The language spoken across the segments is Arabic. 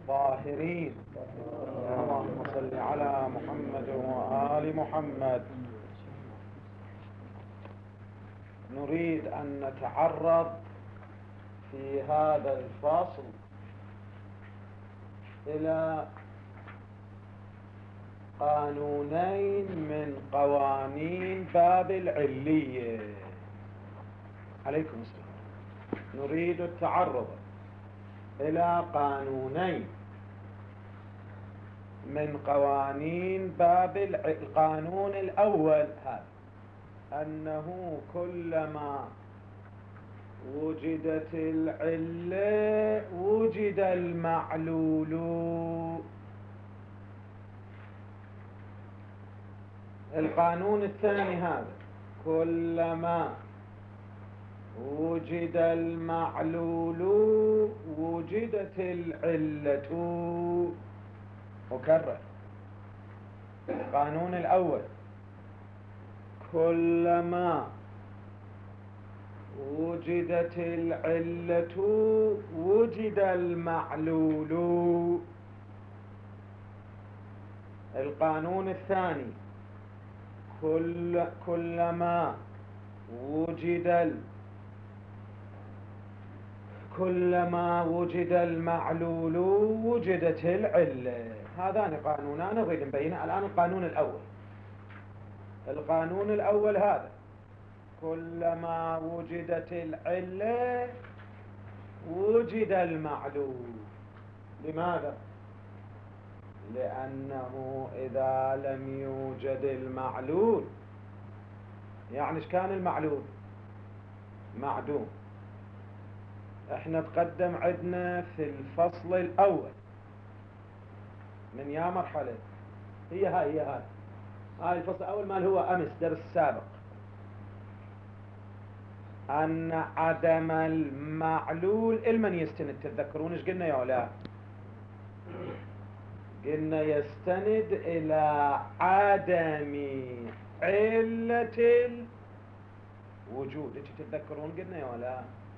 الطاهرين. اللهم صل على محمد وآل محمد. نريد أن نتعرض في هذا الفصل إلى قانونين من قوانين باب العلية. عليكم السلام. نريد التعرض إلى قانونين من قوانين باب القانون الأول هذا، أنه كلما وجدت العلة وجد المعلول. القانون الثاني هذا، كلما وجد المعلول وجدت العلة. أكرر، القانون الأول كلما وجدت العلة وجد المعلول. القانون الثاني كلما وجد المعلول وجدت العلة. هذان قانونان نريد نبينه الآن. القانون الأول هذا، كلما وجدت العلة وجد المعلول. لماذا؟ لأنه إذا لم يوجد المعلول، يعني إيش كان المعلول؟ معدوم. احنا تقدم عندنا في الفصل الأول من يا مرحلة، هي هاي الفصل الأول مال هو أمس درس السابق، أن عدم المعلول المن يستند. تتذكرون ايش قلنا يا ولا؟ قلنا يستند إلى عدم علة الوجود. ايش تتذكرون قلنا يا ولا؟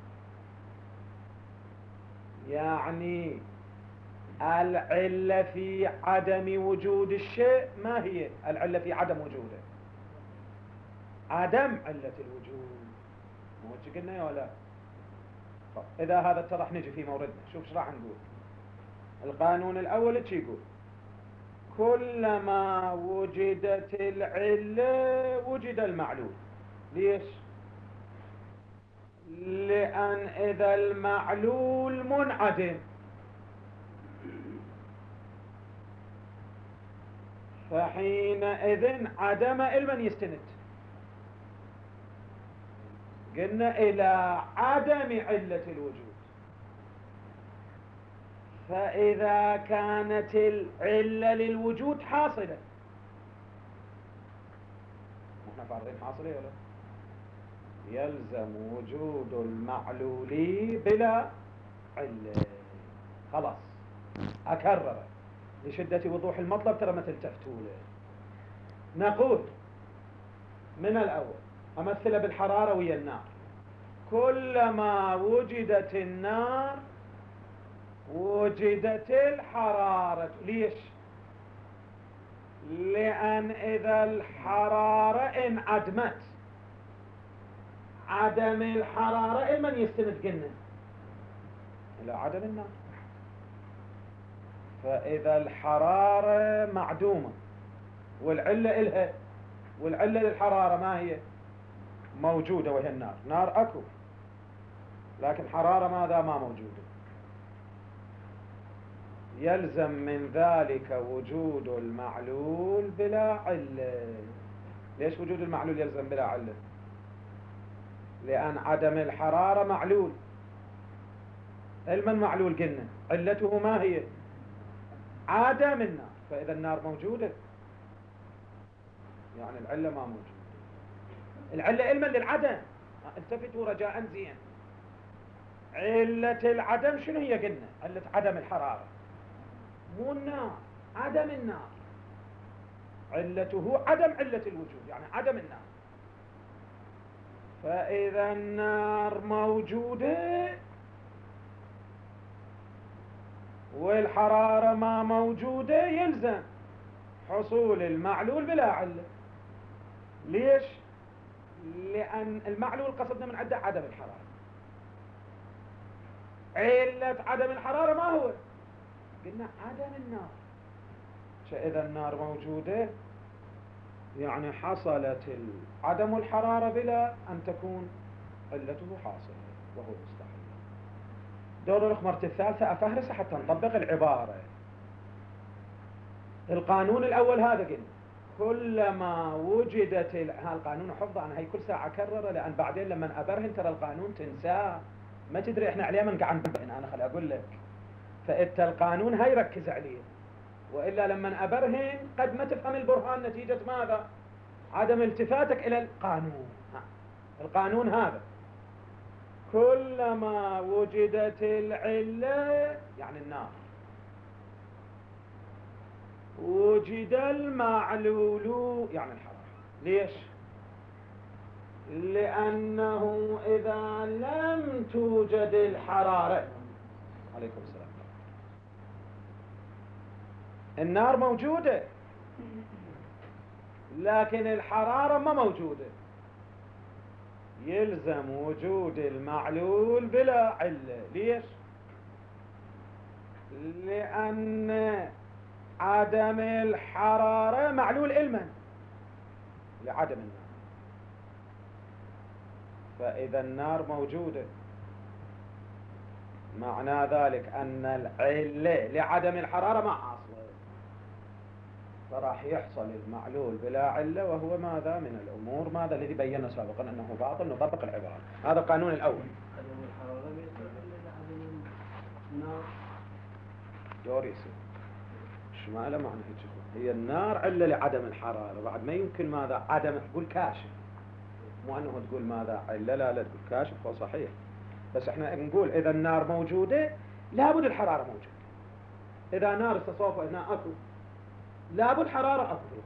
يعني العلة في عدم وجود الشيء ما هي؟ العلة في عدم وجوده عدم علة الوجود. مو ايش قلنا يا ولا؟ طب إذا هذا اتضح نجي في موردنا. شوف ايش راح نقول. القانون الأول ايش يقول؟ كلما وجدت العلة وجد المعلول. ليش؟ لأن إذا المعلول منعدم فحينئذ عدم المن يستند. قلنا إلى عدم علة الوجود. فإذا كانت العلة للوجود حاصلة، نحن فارغين حاصلة ولا؟ يلزم وجود المعلول بلا علة. خلاص أكرر لشدة وضوح المطلب، ترى ما تلتفتوا له. نقول من الأول أمثل بالحرارة ويا النار. كلما وجدت النار وجدت الحرارة. ليش؟ لأن إذا الحرارة انعدمت، عدم الحرارة من يستند قلنا إلى عدم النار. فإذا الحرارة معدومة والعلة إلها، والعلة للحرارة ما هي؟ موجودة، وهي النار. نار أكو، لكن حرارة ماذا؟ ما موجودة. يلزم من ذلك وجود المعلول بلا علة. ليش وجود المعلول يلزم بلا علة؟ لأن عدم الحرارة معلول. المن معلول قلنا علته ما هي؟ عدم النار. فإذا النار موجودة، يعني العلة ما موجودة. العلة علما للعدم. التفتوا رجاء زين. علة العدم شنو هي قلنا؟ علة عدم الحرارة مو النار، عدم النار. علته عدم علة الوجود، يعني عدم النار. فإذا النار موجودة والحرارة ما موجودة يلزم حصول المعلول بلا علة. ليش؟ لأن المعلول قصدنا من عنده عدم الحرارة. علة عدم الحرارة ما هو؟ قلنا عدم النار. فإذا النار موجودة يعني حصلت عدم الحرارة بلا أن تكون علته حاصلة، وهو مستحيل. دور الخمرة الثالثة أفهرسها حتى نطبق العبارة. القانون الأول هذا قلنا كلما وجدت القانون حفظه، أنا هي كل ساعة أكرره لأن بعدين لما أبرهن ترى القانون تنساه، ما تدري إحنا عليه من قاعد نبرهن. أنا خلي أقول لك، فإنت القانون هاي ركز عليه، وإلا لما أبرهن قد ما تفهم البرهان نتيجة ماذا؟ عدم التفاتك إلى القانون. القانون هذا كلما وجدت العلة يعني النار وجد المعلول يعني الحرارة. ليش؟ لأنه إذا لم توجد الحرارة، عليكم السلام، النار موجودة لكن الحرارة ما موجودة، يلزم وجود المعلول بلا علة. ليش؟ لأن عدم الحرارة معلول علما لعدم النار. فإذا النار موجودة معنى ذلك أن العلة لعدم الحرارة ما حاصلة، فراح يحصل المعلول بلا علة، وهو ماذا من الأمور ماذا الذي بينا سابقا أنه باطل. نطبق العبارة. هذا القانون الأول. عدم الحرارة لعدم النار. دور يصير ما له معنى هيك. هي النار علة لعدم الحرارة، بعد ما يمكن ماذا عدم، تقول كاشف، مو أنه تقول ماذا علة، لا تقول كاشف. هو صحيح، بس احنا نقول إذا النار موجودة لابد الحرارة موجودة. إذا نار استصوفها هنا أكو لابد حرارة أكو،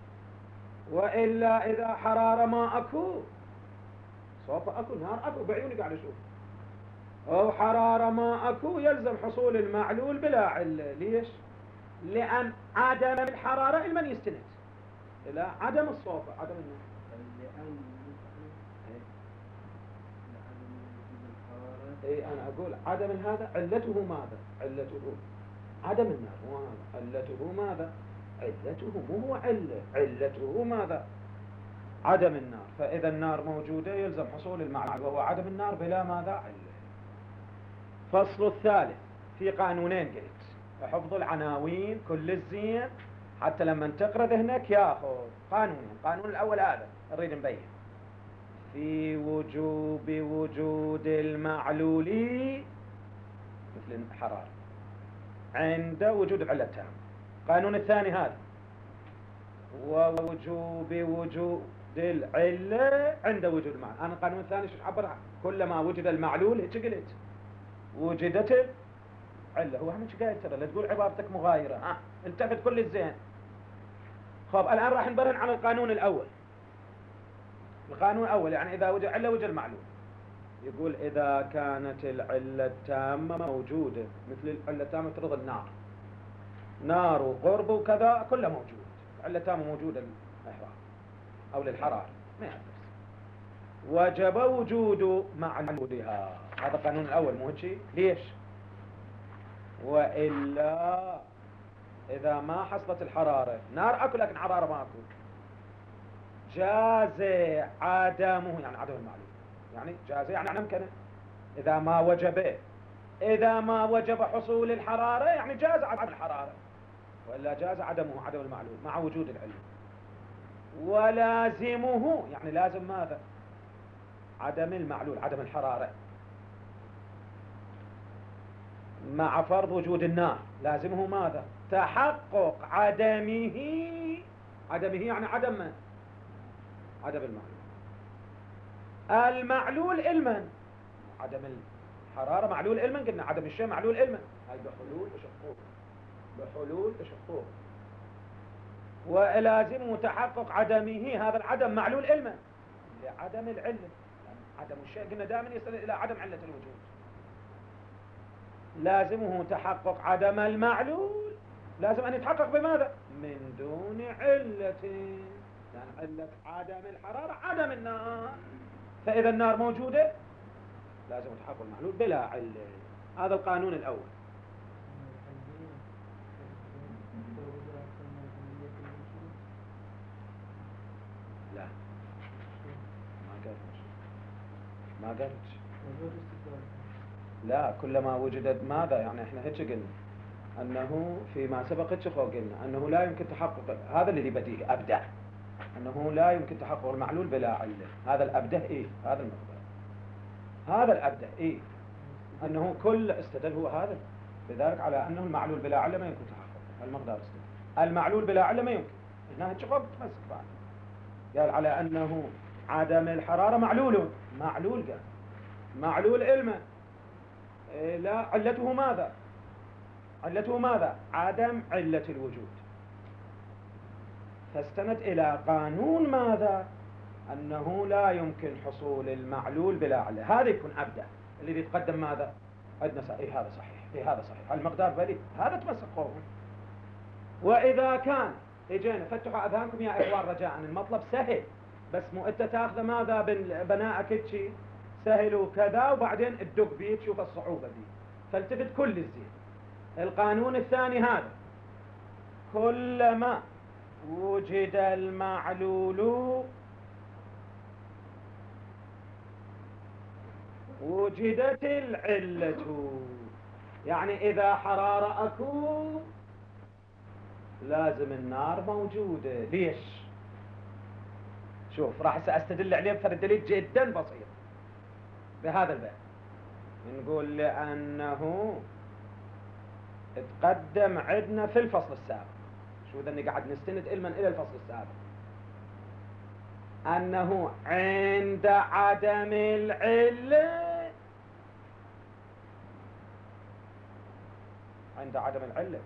وإلا إذا حرارة ما أكو صوفها أكو، نار أكو بعيوني قاعد أشوف، أو حرارة ما أكو يلزم حصول المعلول بلا علة. ليش؟ لأن عدم الحرارة المن يستند إلى عدم الصوفة، عدم النار. لأن اي انا اقول عدم هذا علته ماذا؟ علته عدم النار، مو هذا علته ماذا؟ علته مو هو علته ماذا؟ عدم النار. فإذا النار موجودة يلزم حصول المعلول وهو عدم النار بلا ماذا؟ علة. فصل الثالث في قانونين قلت حفظ العناوين كل الزين حتى لما تقرأ ذهنك ياخذ قانونين. القانون الأول هذا نريد نبين في وجوب وجود المعلول مثل الحرارة عند وجود العلة التامة. القانون الثاني هذا ووجوب وجود العلة عند وجود المعلول. أنا القانون الثاني شو عبر عنه؟ كلما وجد المعلول هيك قلت وجدت العلة. هو هم قايل ترى لا تقول عبارتك مغايرة. التفت كل الزين. خب الآن راح نبرهن على القانون الأول. القانون الأول يعني إذا وجد علة وجد المعلول. يقول إذا كانت العلة التامة موجودة مثل العلة التامة ترضى النار، نار وقرب وكذا كله موجود، العلة التامة موجودة للإحراق أو للحرارة ما يحدث، وجب وجود معلولها. هذا القانون الأول مو هيك؟ ليش؟ وإلا إذا ما حصلت الحرارة، نار أكو لكن حرارة ما أكو، جاز عدمه يعني عدم المعلول، يعني جاز يعني أمكنه. إذا ما وجب حصول الحرارة يعني جاز عدم الحرارة، وإلا جاز عدمه عدم المعلول مع وجود العلة. ولازمه يعني لازم ماذا؟ عدم المعلول عدم الحرارة مع فرض وجود النار. لازمه ماذا؟ تحقق عدمه يعني عدم المعلول. المعلول علما، عدم الحرارة معلول علما، قلنا عدم الشيء معلول علما، هاي بحلول تشقوق. ولازم تحقق عدمه، هذا العدم معلول علما لعدم العلة، يعني عدم الشيء قلنا دائما يصل إلى عدم علة الوجود. لازمه تحقق عدم المعلول، لازم أن يتحقق بماذا؟ من دون علة، لأن علة عدم الحرارة عدم النار، فإذا النار موجودة لازم تحقق المعلول بلا علة. هذا القانون الأول. لا ما قلت لا، كلما وجدت ماذا يعني احنا هيك قلنا انه فيما سبق هيك قلنا انه لا يمكن تحقق، هذا اللي بديهي ابدا، انه لا يمكن تحقق المعلول بلا عله. هذا الابده ايه؟ هذا المقدار، هذا الابده ايه؟ انه كل استدل هو هذا بذلك على انه المعلول بلا عله ما يمكن تحقق المقدار. استدل المعلول بلا عله ما يمكن، هنا هيك تمسك بعد قال على انه عدم الحراره معلول، معلول قال معلول علمه. لا، علته ماذا؟ علته ماذا؟ عدم علة الوجود. فاستند إلى قانون ماذا؟ أنه لا يمكن حصول المعلول بلا علة. هذا يكون أبدأ الذي يتقدم ماذا؟ عندنا إيه هذا صحيح، إيه هذا صحيح، المقدار بلي هذا تمسك قوم. وإذا كان إجينا فتحوا أذهانكم يا إخوان رجاء، المطلب سهل، بس مو أنت تاخذ ماذا بناءك هيك سهل وكذا وبعدين تدق بيه تشوف الصعوبة دي، فالتفت كل الزين. القانون الثاني هذا، كلما وجد المعلول وجدت العلة. يعني إذا حرارة أكو لازم النار موجودة. ليش؟ شوف راح سأستدل عليه بفرد دليل جدا بسيط بهذا الباب. نقول لأنه تقدم عندنا في الفصل السابق، شو ذا قاعد نستند علما إلى الفصل السابق، أنه عند عدم العلة، عند عدم العلة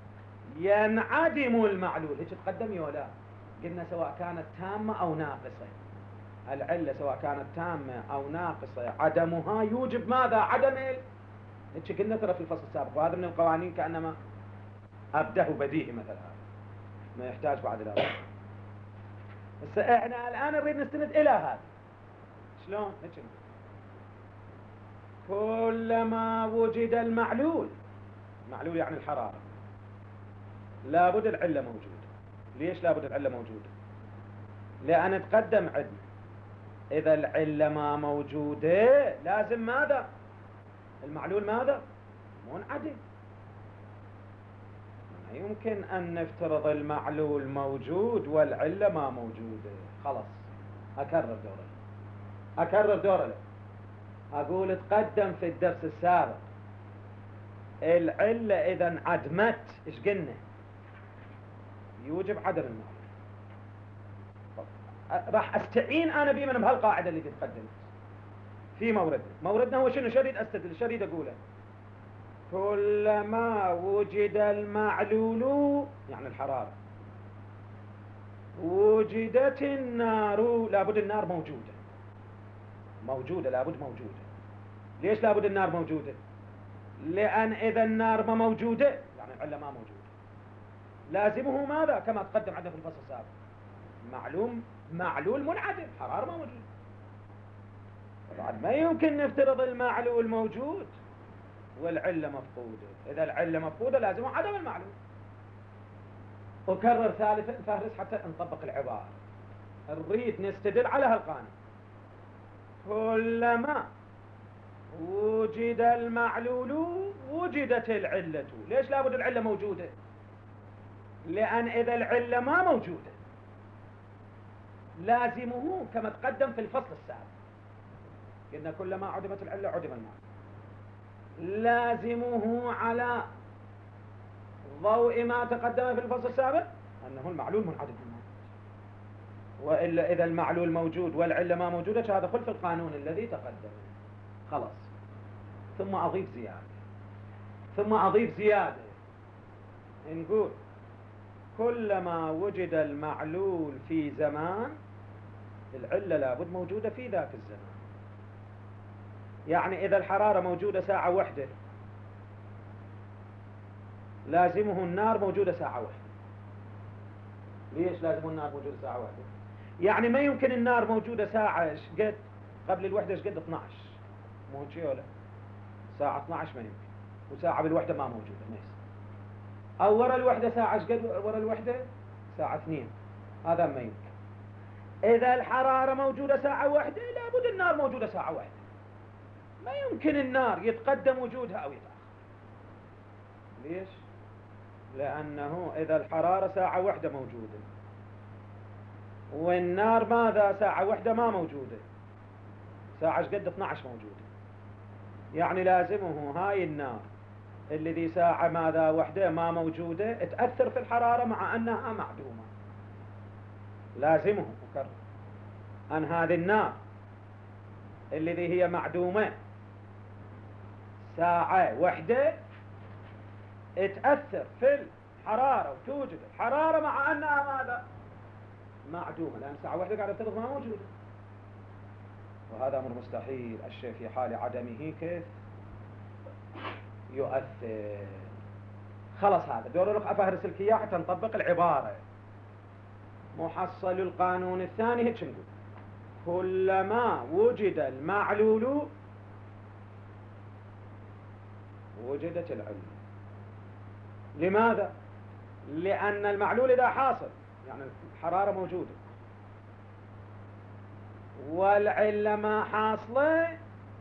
ينعدم المعلول. هيك تقدم يولا قلنا سواء كانت تامة أو ناقصة، العلة سواء كانت تامة أو ناقصة عدمها يوجب ماذا؟ عدم هيك قلنا ترى في الفصل السابق، وهذا من القوانين كأنما أبده بديهي مثل هذا ما يحتاج بعد الأول. بس احنا الآن نريد نستند إلى هذا. شلون؟ هيك كلما وجد المعلول، معلول يعني الحرارة، لابد العلة موجودة. ليش لابد العلة موجودة؟ لأن تقدم عندنا إذا العلة ما موجودة لازم ماذا؟ المعلول ماذا؟ منعدم. ما يمكن أن نفترض المعلول موجود والعلة ما موجودة. خلاص أكرر دورة له. أقول تقدم في الدرس السابق العلة إذا انعدمت إيش قلنا؟ يوجب عدم المعلول. راح أستعين أنا بمن بهالقاعدة اللي تقدمت في موردنا هو شنو؟ شريد أستدل، شريد أقوله كلما وجد المعلول يعني الحرارة وجدت النار، لابد النار موجودة لابد موجودة. ليش لابد النار موجودة؟ لأن إذا النار ما موجودة يعني العلة ما موجودة، لازمه ماذا؟ كما تقدم عندنا في الفصل السابق، معلول منعدم، حرارة ما موجودة. طبعا ما يمكن نفترض المعلول موجود والعلة مفقودة. إذا العلة مفقودة لازمه عدم المعلول. أكرر ثالثا فهرس حتى نطبق العبارة، نريد نستدل على هالقانون. كلما وجد المعلول وجدت العلة. ليش لابد العلة موجودة؟ لأن إذا العلة ما موجودة لازمه كما تقدم في الفصل السابق، قلنا كلما عدمت العلة عدم المعلول، لازمه على ضوء ما تقدم في الفصل السابق أنه المعلول منعدم الموجود. وإلا إذا المعلول موجود والعلة ما موجودة هذا خلف القانون الذي تقدم. خلاص. ثم أضيف زيادة نقول كلما وجد المعلول في زمان العلة لابد موجودة في ذاك الزمان. يعني إذا الحرارة موجودة ساعة واحدة لازمه النار موجودة ساعة واحدة. ليش لازم النار موجودة ساعة واحدة؟ يعني ما يمكن النار موجودة ساعة ايش قد قبل الوحدة ايش قد 12، مو هيك ولا ساعة 12 ما يمكن، وساعة بالوحدة ما موجودة ما يصير. أو ورا الوحدة ساعة ايش قد ورا الوحدة؟ ساعة 2، هذا ما يمكن. إذا الحرارة موجودة ساعة واحدة لابد النار موجودة ساعة واحدة، ما يمكن النار يتقدم وجودها أو يتأخر. ليش؟ لأنه إذا الحرارة ساعة واحدة موجودة والنار ماذا ساعة واحدة ما موجودة، ساعة ايش قد 12 موجودة، يعني لازمه هاي النار اللي ذي ساعة ماذا وحدة ما موجودة تأثر في الحرارة مع أنها معدومة. لازمه أكرر أن هذه النار اللي ذي هي معدومة ساعة وحدة تأثر في الحرارة وتوجد الحرارة مع أنها ماذا معدومة، لأن ساعة واحدة قاعدة تفرض ما موجودة، وهذا أمر مستحيل. الشيء في حال عدمه كيف يؤثر؟ خلص هذا دور لك أفهرس لك إياه حتى نطبق العبارة. محصل القانون الثاني هيك نقول: كلما وجد المعلول وجدت العلة. لماذا؟ لأن المعلول إذا حاصل يعني الحرارة موجودة والعلة ما حاصلة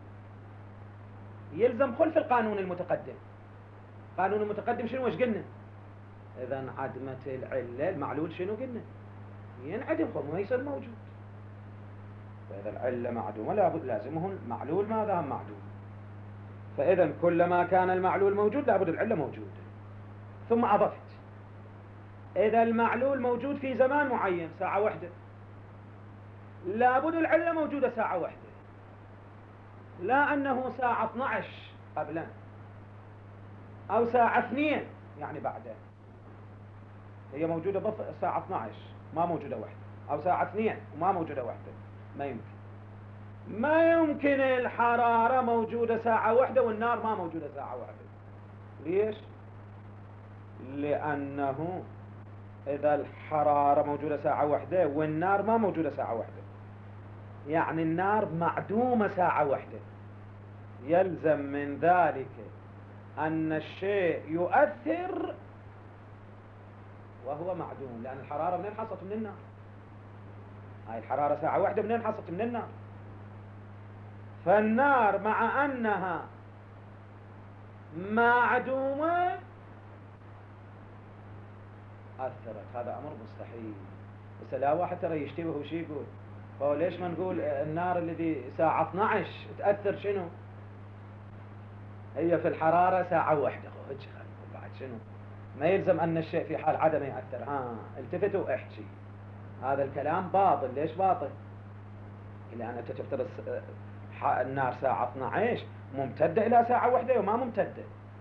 يلزم خلف القانون المتقدم. القانون المتقدم شنو وش قلنا؟ إذا انعدمت العلة المعلول شنو قلنا؟ ينعدم ما يصير موجود. فإذا العلة معدومة لابد لازمه المعلول ماذا هم معدوم. فإذا كلما كان المعلول موجود لابد العلة موجودة. ثم أضفت: إذا المعلول موجود في زمان معين ساعة واحدة لابد العلة موجودة ساعة واحدة، لا أنه ساعة 12 قبلا أو ساعة 2 يعني بعدين. هي موجودة بس ساعة 12 ما موجودة واحدة، أو ساعة 2 وما موجودة واحدة، ما يمكن. ما يمكن الحرارة موجودة ساعة واحدة والنار ما موجودة ساعة واحدة. ليش؟ لأنه إذا الحرارة موجودة ساعة واحدة والنار ما موجودة ساعة واحدة يعني النار معدومة ساعة واحدة، يلزم من ذلك أن الشيء يؤثر وهو معدوم، لأن الحرارة منين حصلت؟ من النار. هاي الحرارة ساعة واحدة منين حصلت؟ من النار. فالنار مع أنها معدومة أثرت. هذا أمر مستحيل. بس لا واحد ترى يشتبه وشي يقول: هو ليش ما نقول النار الذي ساعة 12 تأثر شنو؟ هي في الحرارة ساعة واحدة. بعد شنو؟ ما يلزم أن الشيء في حال عدم يأثر. التفت واحكي. هذا الكلام باطل. ليش باطل؟ لأن أنت تفترض النار ساعة 12 ممتدة إلى ساعة واحدة وما ممتدة.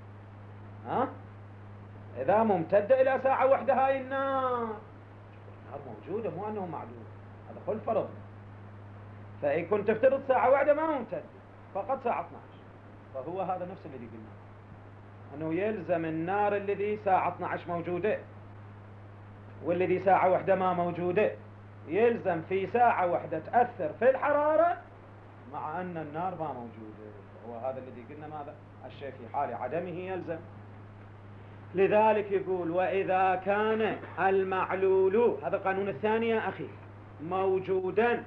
إذا ممتدة إلى ساعة واحدة هاي النار موجودة، مو أنه معدوم. هذا كل فرض. فإن كنت تفترض ساعة واحدة ما ممتدة فقط ساعة 12، فهو هذا نفس الذي قلنا، أنه يلزم النار الذي ساعة 12 موجودة والذي ساعة واحدة ما موجودة يلزم في ساعة واحدة تأثر في الحرارة مع أن النار ما موجودة. هو هذا الذي قلنا ماذا؟ الشيء في حال عدمه يلزم. لذلك يقول: وإذا كان المعلول، هذا القانون الثاني يا أخي، موجودا،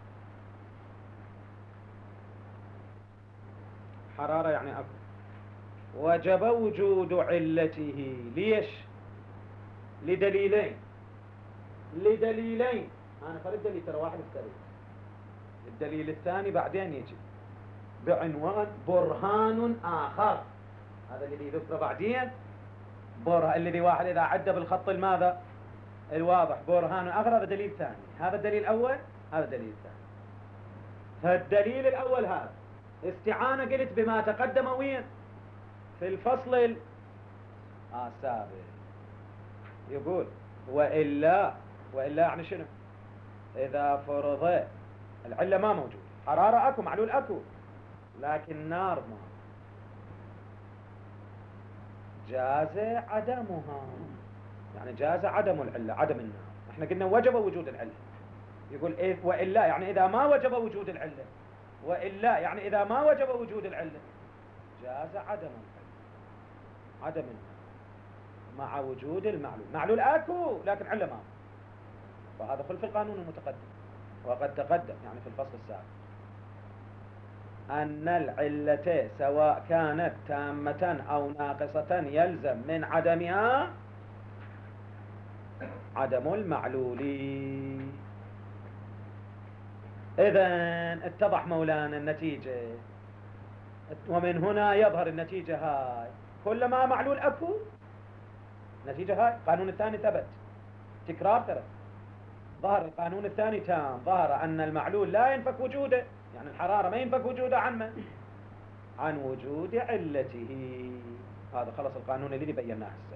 حرارة يعني أكو، وجب وجود علته. ليش؟ لدليلين. أنا فرد دليل ترى واحد افترض. الدليل الثاني بعدين يجي بعنوان برهان آخر. هذا الذي ذكر بعدين الذي واحد إذا عد بالخط الماذا الواضح برهان آخر، هذا دليل ثاني. هذا الدليل الأول، هذا الدليل الثاني. فالدليل الأول هذا استعانة قلت بما تقدم وين في الفصل السابق. يقول: وإلا يعني شنو؟ إذا فرض العلة ما موجود، حرارة أكو، معلول أكو، لكن نار ما. جاز عدمها، يعني جاز عدم العلة، عدم النار. احنا قلنا وجب وجود العلة، يقول إيه وإلا يعني إذا ما وجب وجود العلة، وإلا يعني إذا ما وجب وجود العلة جاز عدم العلة، عدم النار مع وجود المعلول. معلول اكو لكن علة ما، وهذا خلف القانون المتقدم. وقد تقدم يعني في الفصل السابق أن العلة سواء كانت تامة أو ناقصة يلزم من عدمها عدم المعلول. إذن اتضح مولانا النتيجة، ومن هنا يظهر النتيجة هاي، كلما معلول أكو نتيجة هاي. القانون الثاني ثبت، تكرار ترى، ظهر القانون الثاني تام، ظهر أن المعلول لا ينفك وجوده، يعني الحرارة ما ينفك وجوده عن من؟ عن وجود علته. هذا خلص القانون الذي بيناه هسه.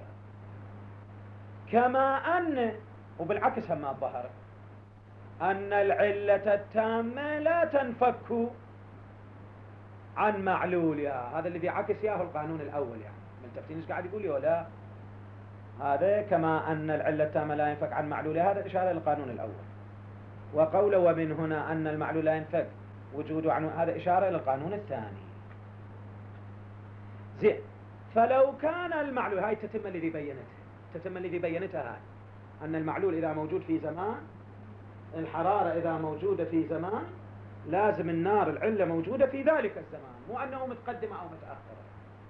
كما أن وبالعكس هم ظهر أن العلة التامة لا تنفك عن معلولها. هذا الذي عكس ياه القانون الأول، يعني ملتفتين ايش قاعد يقول لي ولا؟ هذا كما أن العلة التامة لا ينفك عن معلولها، هذا إشارة للقانون الأول. وقوله ومن هنا أن المعلول لا ينفك وجوده عن، هذا إشارة إلى القانون الثاني. زين، فلو كان المعلول، هاي التتمة الذي بينتها، التتمة الذي بينتها هاي، أن المعلول إذا موجود في زمان، الحرارة إذا موجودة في زمان، لازم النار العلة موجودة في ذلك الزمان، مو أنه متقدمة أو متأخرة.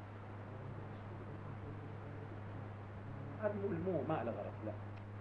مو ما له غرض، لا.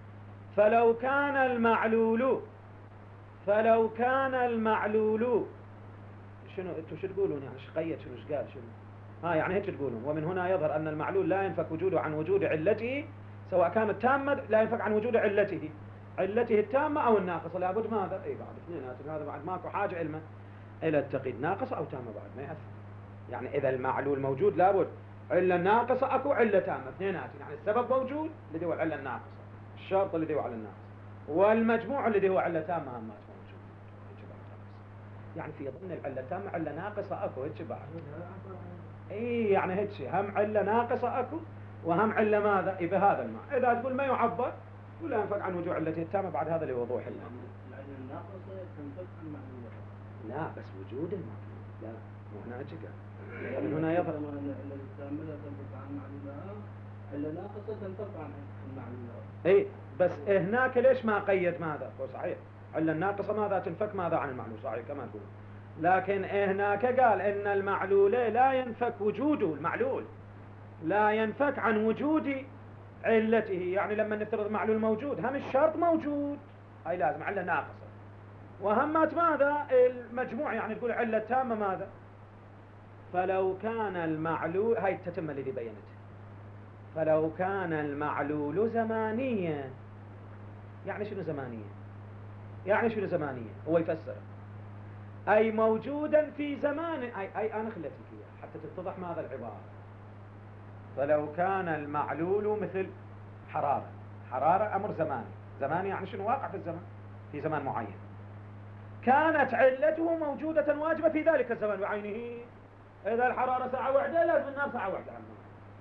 فلو كان المعلول شنو انتم شو تقولون؟ يعني ايش قيد، شنو ايش قال، شنو يعني هيك تقولون. ومن هنا يظهر ان المعلول لا ينفك وجوده عن وجود علته، سواء كانت تامه لا ينفك عن وجود علته التامه او الناقصه. لابد ماذا؟ اي بعد اثنيناتهم، هذا بعد ماكو حاجه الى التقييد، ناقصه او تامه بعد ما ياثر. يعني اذا المعلول موجود لابد عله ناقصه اكو عله تامه، اثنيناتهم، يعني السبب موجود الذي هو العله الناقصه، الشرط الذي هو على الناقص، والمجموع الذي هو علة تامة هم موجود. يعني في ضمن العلة تامة علة ناقصة اكو هيك بعد. اي يعني هيك هم علة ناقصة اكو وهم علة ماذا؟ اي بهذا المعنى. اذا تقول ما يعبر تقول لا ينفك عن وجوع علته التامة، بعد هذا لوضوح المعنى. العلة الناقصة تنفك عن معلولها. لا بس وجود المعلول، لا مو هنا هيك قال. من هنا يظهر العلة التامة لا تنفك عن معلولها، العلة ناقصة تنفك عن معلولها. اي بس هناك ليش ما قيد ماذا؟ هو صحيح علة الناقصة ماذا تنفك ماذا عن المعلول، صحيح كما تقول. لكن هناك قال ان المعلول لا ينفك وجوده، المعلول لا ينفك عن وجود علته. يعني لما نفترض معلول موجود، هم الشرط موجود، هاي لازم علة ناقصة، وهمات ماذا؟ المجموع، يعني تقول علة تامة ماذا؟ فلو كان المعلول، هاي التتمة الذي بينتها، فلو كان المعلول زمانيا. يعني شنو زمانيا؟ يعني شنو زمانيا؟ هو يفسر أي موجودا في زمان، أي أنا خليت لك إياه حتى تتضح ماذا العبارة. فلو كان المعلول مثل حرارة أمر زماني يعني شنو؟ واقع في الزمان، في زمان معين، كانت علته موجودة واجبة في ذلك الزمان بعينه. إذا الحرارة ساعة واحدة لازم النار ساعة واحدة عنه.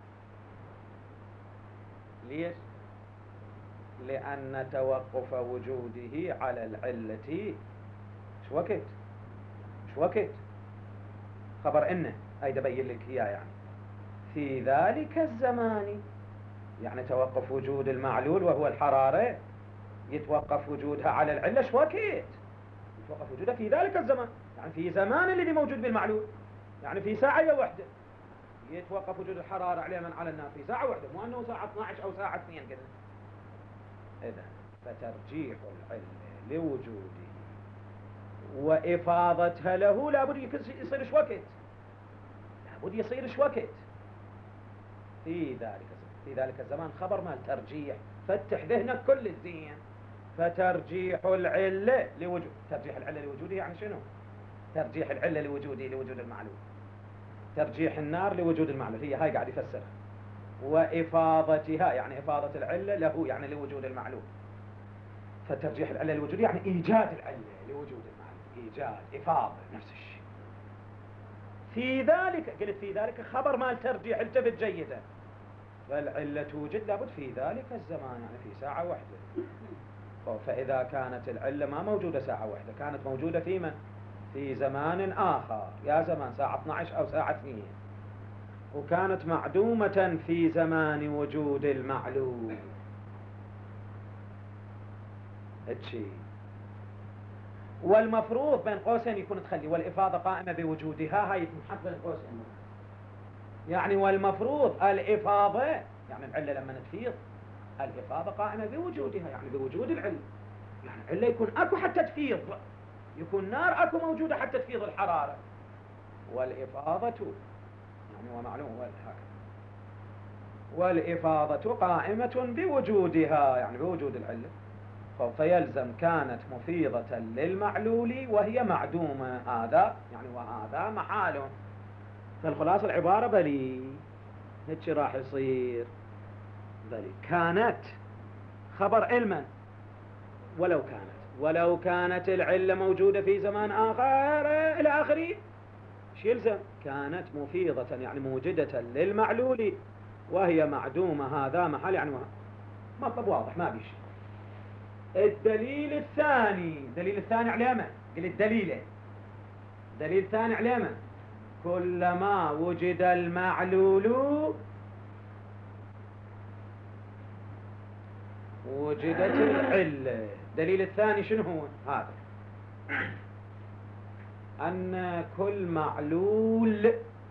ليش؟ لأن توقف وجوده على العلة شو وقت خبر إنه أيضا بين لك إياه، يعني في ذلك الزمان، يعني توقف وجود المعلول وهو الحرارة يتوقف وجودها على العلة شو وقت؟ يتوقف وجودها في ذلك الزمان، يعني في زمان الذي موجود بالمعلول، يعني في ساعة واحدة يتوقف وجود الحرارة على من على النار في ساعة واحدة، مو أنه ساعة 12 أو ساعة 2 كذا. إذا فترجيح العلة لوجوده وإفاضتها له لابد يصير شو وقت؟ لابد يصير شو وقت؟ في ذلك الزمان خبر مال ترجيح، فتح ذهنك كل الزين. فترجيح العلة لوجود، ترجيح العلة لوجوده يعني شنو؟ ترجيح العلة لوجوده لوجود المعلول، ترجيح النار لوجود المعلول، هي هاي قاعد يفسرها. وإفاضتها يعني إفاضة العلة له يعني لوجود المعلول. فترجيح العلة لوجوده يعني إيجاد العلة لوجود المعلول، إيجاد إفاضة نفس الشيء. في ذلك قلت في ذلك خبر مال ترجيح، التفت جيدا. فالعلة توجد لابد في ذلك الزمان، يعني في ساعة واحدة. فإذا كانت العلة ما موجودة ساعة واحدة، كانت موجودة في من؟ في زمان آخر، يا زمان ساعة 12 أو ساعة 2، وكانت معدومة في زمان وجود المعلول. هاتشي. والمفروض بين قوسين يكون تخلي والإفاضة قائمة بوجودها، هاي تنحط بين قوسين، يعني والمفروض الإفاضة، يعني العلة لما تفيض الإفاضة قائمة بوجودها، يعني بوجود العلة، يعني العلة يكون أكو حتى تفيض، يكون نار أكو موجودة حتى تفيض الحرارة، والإفاضة يعني ومعلوم هكذا، والإفاضة قائمة بوجودها، يعني بوجود العلة. فيلزم كانت مفيضة للمعلول وهي معدومة، هذا يعني وهذا محال. فالخلاصة العبارة بلي هيك راح يصير، بلي كانت خبر علما ولو كانت العلة موجودة في زمان آخر إلى آخره، شو يلزم؟ كانت مفيضة يعني موجدة للمعلول وهي معدومة، هذا محل يعني مطلب واضح ما بيش. الدليل الثاني علامة، قل الدليل الثاني علامة، كلما وجد المعلول وجدت العلة. الدليل الثاني شنو هو؟ هذا أن كل معلول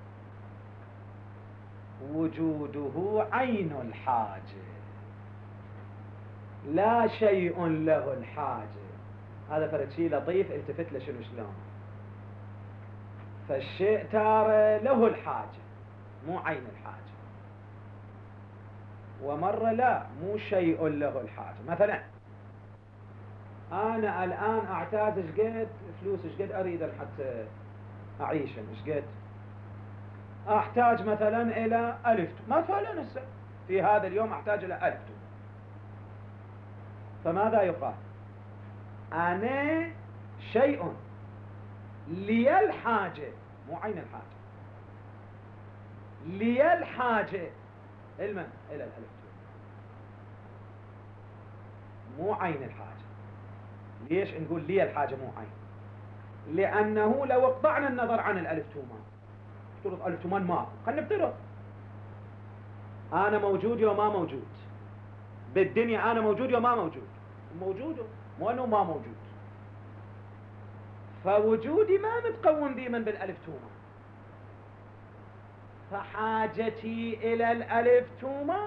وجوده عين الحاجة، لا شيء له الحاجة. هذا فرد شيء لطيف، التفت له شنو شلون. فالشيء تارة له الحاجة مو عين الحاجة، ومرة لا مو شيء له الحاجة. مثلا أنا الآن أحتاج شقد فلوس، شقد أريد حتى أعيش، شقد أحتاج مثلا إلى 1000 مثلا في هذا اليوم أحتاج إلى 1000. فماذا يقال؟ أنا شيء لي الحاجة مو عين الحاجة، لي الحاجة إلى الألف مو عين الحاجة. ليش نقول لي الحاجة مو عين؟ لأنه لو اقطعنا النظر عن الألف تومان، افترض ألف تومان ما، خلينا نفترض أنا موجود يوم ما موجود بالدنيا، أنا موجود يوم ما موجود مو أنه ما موجود، فوجودي ما متقوم ديما بالألف تومان، فحاجتي إلى الألف تومان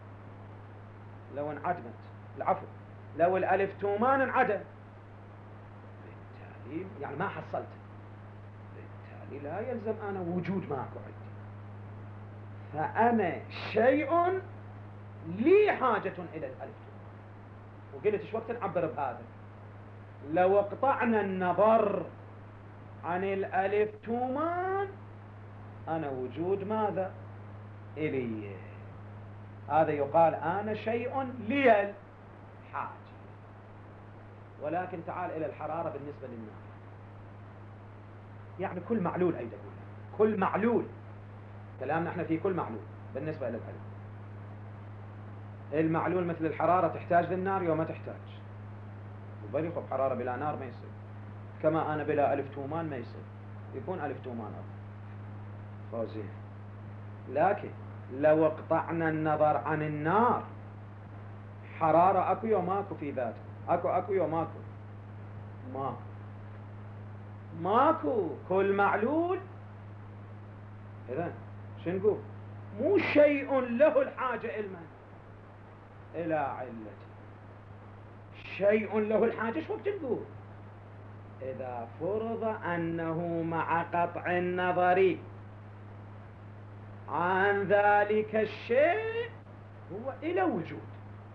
لو انعدمت، العفو لو الألف تومان انعدم بالتالي يعني ما حصلت، بالتالي لا يلزم أنا وجود ماكو عندي، فأنا شيء لي حاجة إلى الألف تومان. وقلت ايش وقت نعبر بهذا؟ لو اقطعنا النظر عن الألف تومان أنا وجود ماذا؟ إلي. هذا يقال أنا شيء لي الحاجة. ولكن تعال إلى الحرارة بالنسبة للنار، يعني كل معلول أيضا، كل معلول، كلامنا احنا في كل معلول بالنسبة إلى العلم. المعلول مثل الحرارة تحتاج للنار يوم ما تحتاج، وبريخ بحرارة بلا نار ما يصير، كما أنا بلا ألف تومان ما يصير، يكون ألف تومان فوزين. لكن لو اقطعنا النظر عن النار، حرارة أكو يوم ماكو في ذاته، أكو يوم ماكو كل معلول. إذن شو نقول؟ مو شيء له الحاجة إلى علته، شيء له الحاجة. شو وقت نقول؟ إذا فرض أنه مع قطع النظر عن ذلك الشيء هو إلى وجود،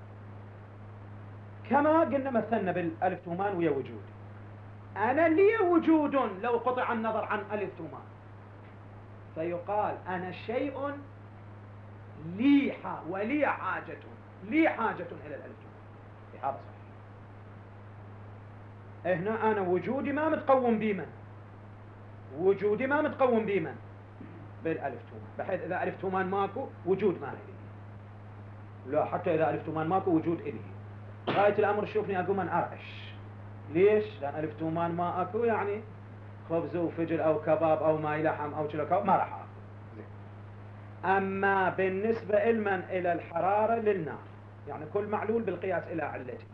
كما قلنا مثلنا بالألف تومان ويا وجود، أنا لي وجود لو قطع النظر عن ألف تومان، فيقال أنا شيء لي ولي حاجة، لي حاجة إلى الألف تومان. هذا صحيح. هنا أنا وجودي ما متقوم بمن؟ بالألف تومان، بحيث إذا ألف تومان ماكو وجود ما لي. لا، حتى إذا ألف تومان ماكو وجود إلي. غاية الأمر شوفني أقوم أنعرش. ليش؟ لأن ألف تومان ما أكو، يعني خبز وفجل أو كباب أو ماي لحم أو شلكاو ما راح أكل. أما بالنسبة إلمن إلى الحرارة للنار، يعني كل معلول بالقياس إلى علته.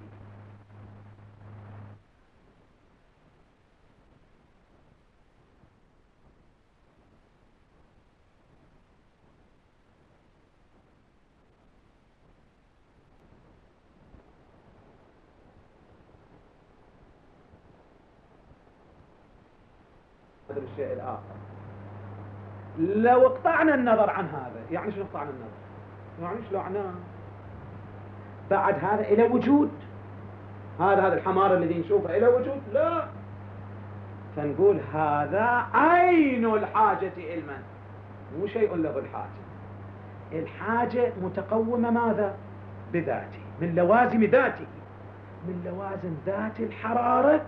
هذا الشيء الآخر، لو اقطعنا النظر عن هذا، يعني شنو اقطعنا النظر؟ يعني شلون احنا بعد هذا إلى وجود، هذا الحمار الذي نشوفه إلى وجود؟ لا، فنقول هذا عين الحاجة إلمن، مو شيء له الحاجة. الحاجة متقومة ماذا؟ بذاته، من لوازم ذاته، من لوازم ذات الحرارة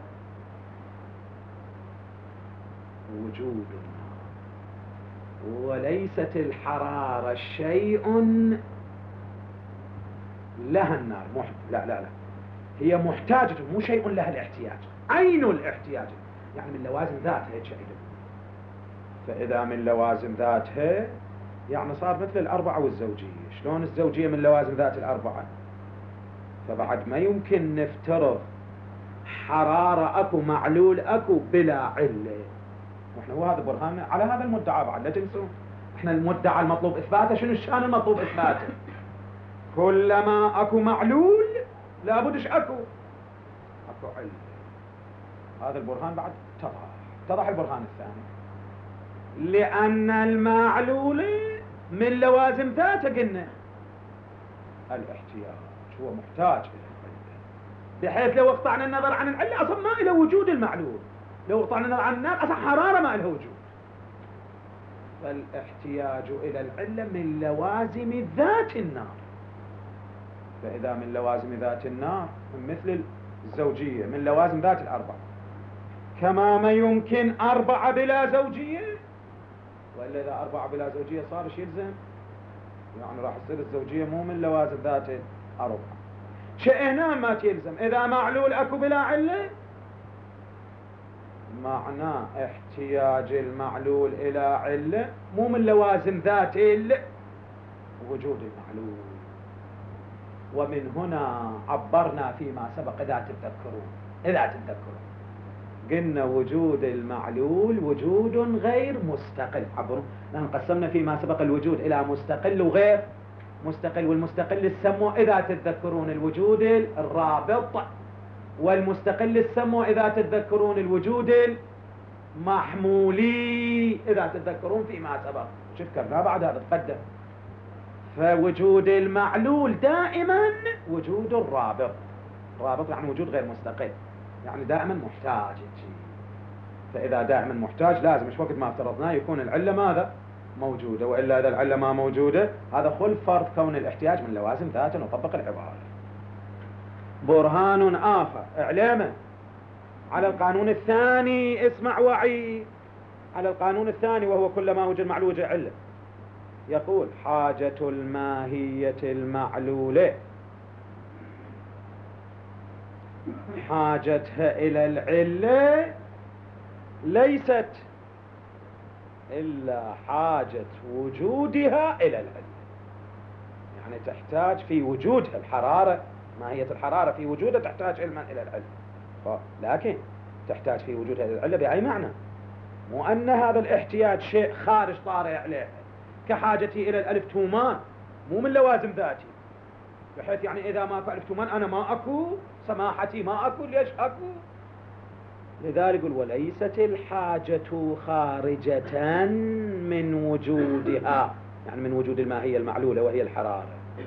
وجود النار. وليست الحرارة شيء لها النار، لا، هي محتاجة، مو شيء لها الاحتياج، عين الاحتياج، يعني من لوازم ذاتها هيك شيء. فإذا من لوازم ذاتها يعني صار مثل الأربعة والزوجية. شلون الزوجية من لوازم ذات الأربعة؟ فبعد ما يمكن نفترض حرارة أكو معلول أكو بلا علة. واحنا هو هذا برهاننا على هذا المدعى. بعد لا تنسون احنا المدعى المطلوب إثباته شنو الشان المطلوب إثباته؟ كلما أكو معلول لابد أكو علة. هذا البرهان بعد اتضح البرهان الثاني، لأن المعلول من لوازم ذاته قلنا الاحتياج، هو محتاج إلى العلة، بحيث لو اقطعنا النظر عن العلة أصلا ما إلى وجود المعلول، لو اقطعنا النظر عن النار أصلا حرارة ما إلها وجود. فالاحتياج إلى العلة من لوازم ذات النار. فإذا من لوازم ذات النار مثل الزوجية من لوازم ذات الأربعة، كما ما يمكن أربعة بلا زوجية، وإلا إذا أربعة بلا زوجية صار ايش يلزم؟ يعني راح تصير الزوجية مو من لوازم ذات الأربعة. هنا ما تلزم. إذا معلول أكو بلا علة معناه احتياج المعلول إلى علة مو من لوازم ذات وجود المعلول. ومن هنا عبرنا فيما سبق إذا تتذكرون قلنا وجود المعلول وجود غير مستقل. عبروا لأن قسمنا فيما سبق الوجود إلى مستقل وغير مستقل، والمستقل السمو إذا تتذكرون الوجود الرابط، والمستقل السمو إذا تتذكرون الوجود المحمولي إذا تتذكرون فيما سبق. شوف كرنا بعد هذا تقدم. فوجود المعلول دائما وجود الرابط، رابط يعني وجود غير مستقل، يعني دائما محتاج. فإذا دائما محتاج لازم مش وقت ما افترضناه يكون العلة ماذا؟ موجودة، وإلا إذا العلة ما موجودة هذا خلف فرض كون الاحتياج من لوازم ذاته نطبق العبارة. برهان آخر إعلامه على القانون الثاني، اسمع وعي، على القانون الثاني وهو كلما وجد معلول وجد علة. يقول حاجة الماهية المعلولة حاجتها إلى العلة ليست إلا حاجة وجودها إلى العلة، يعني تحتاج في وجودها الحرارة، ماهية الحرارة في وجودها تحتاج علما إلى العلة، لكن تحتاج في وجودها إلى العلة بأي معنى؟ مو أن هذا الاحتياج شيء خارج طارئ عليه كحاجتي إلى الألف تومان، مو من لوازم ذاتي، بحيث يعني إذا ما أكو ألف تومان أنا ما أكو، سماحتي ما أكو، ليش أكو؟ لذلك يقول وليست الحاجة خارجة من وجودها، يعني من وجود الماهية المعلولة وهي الحرارة،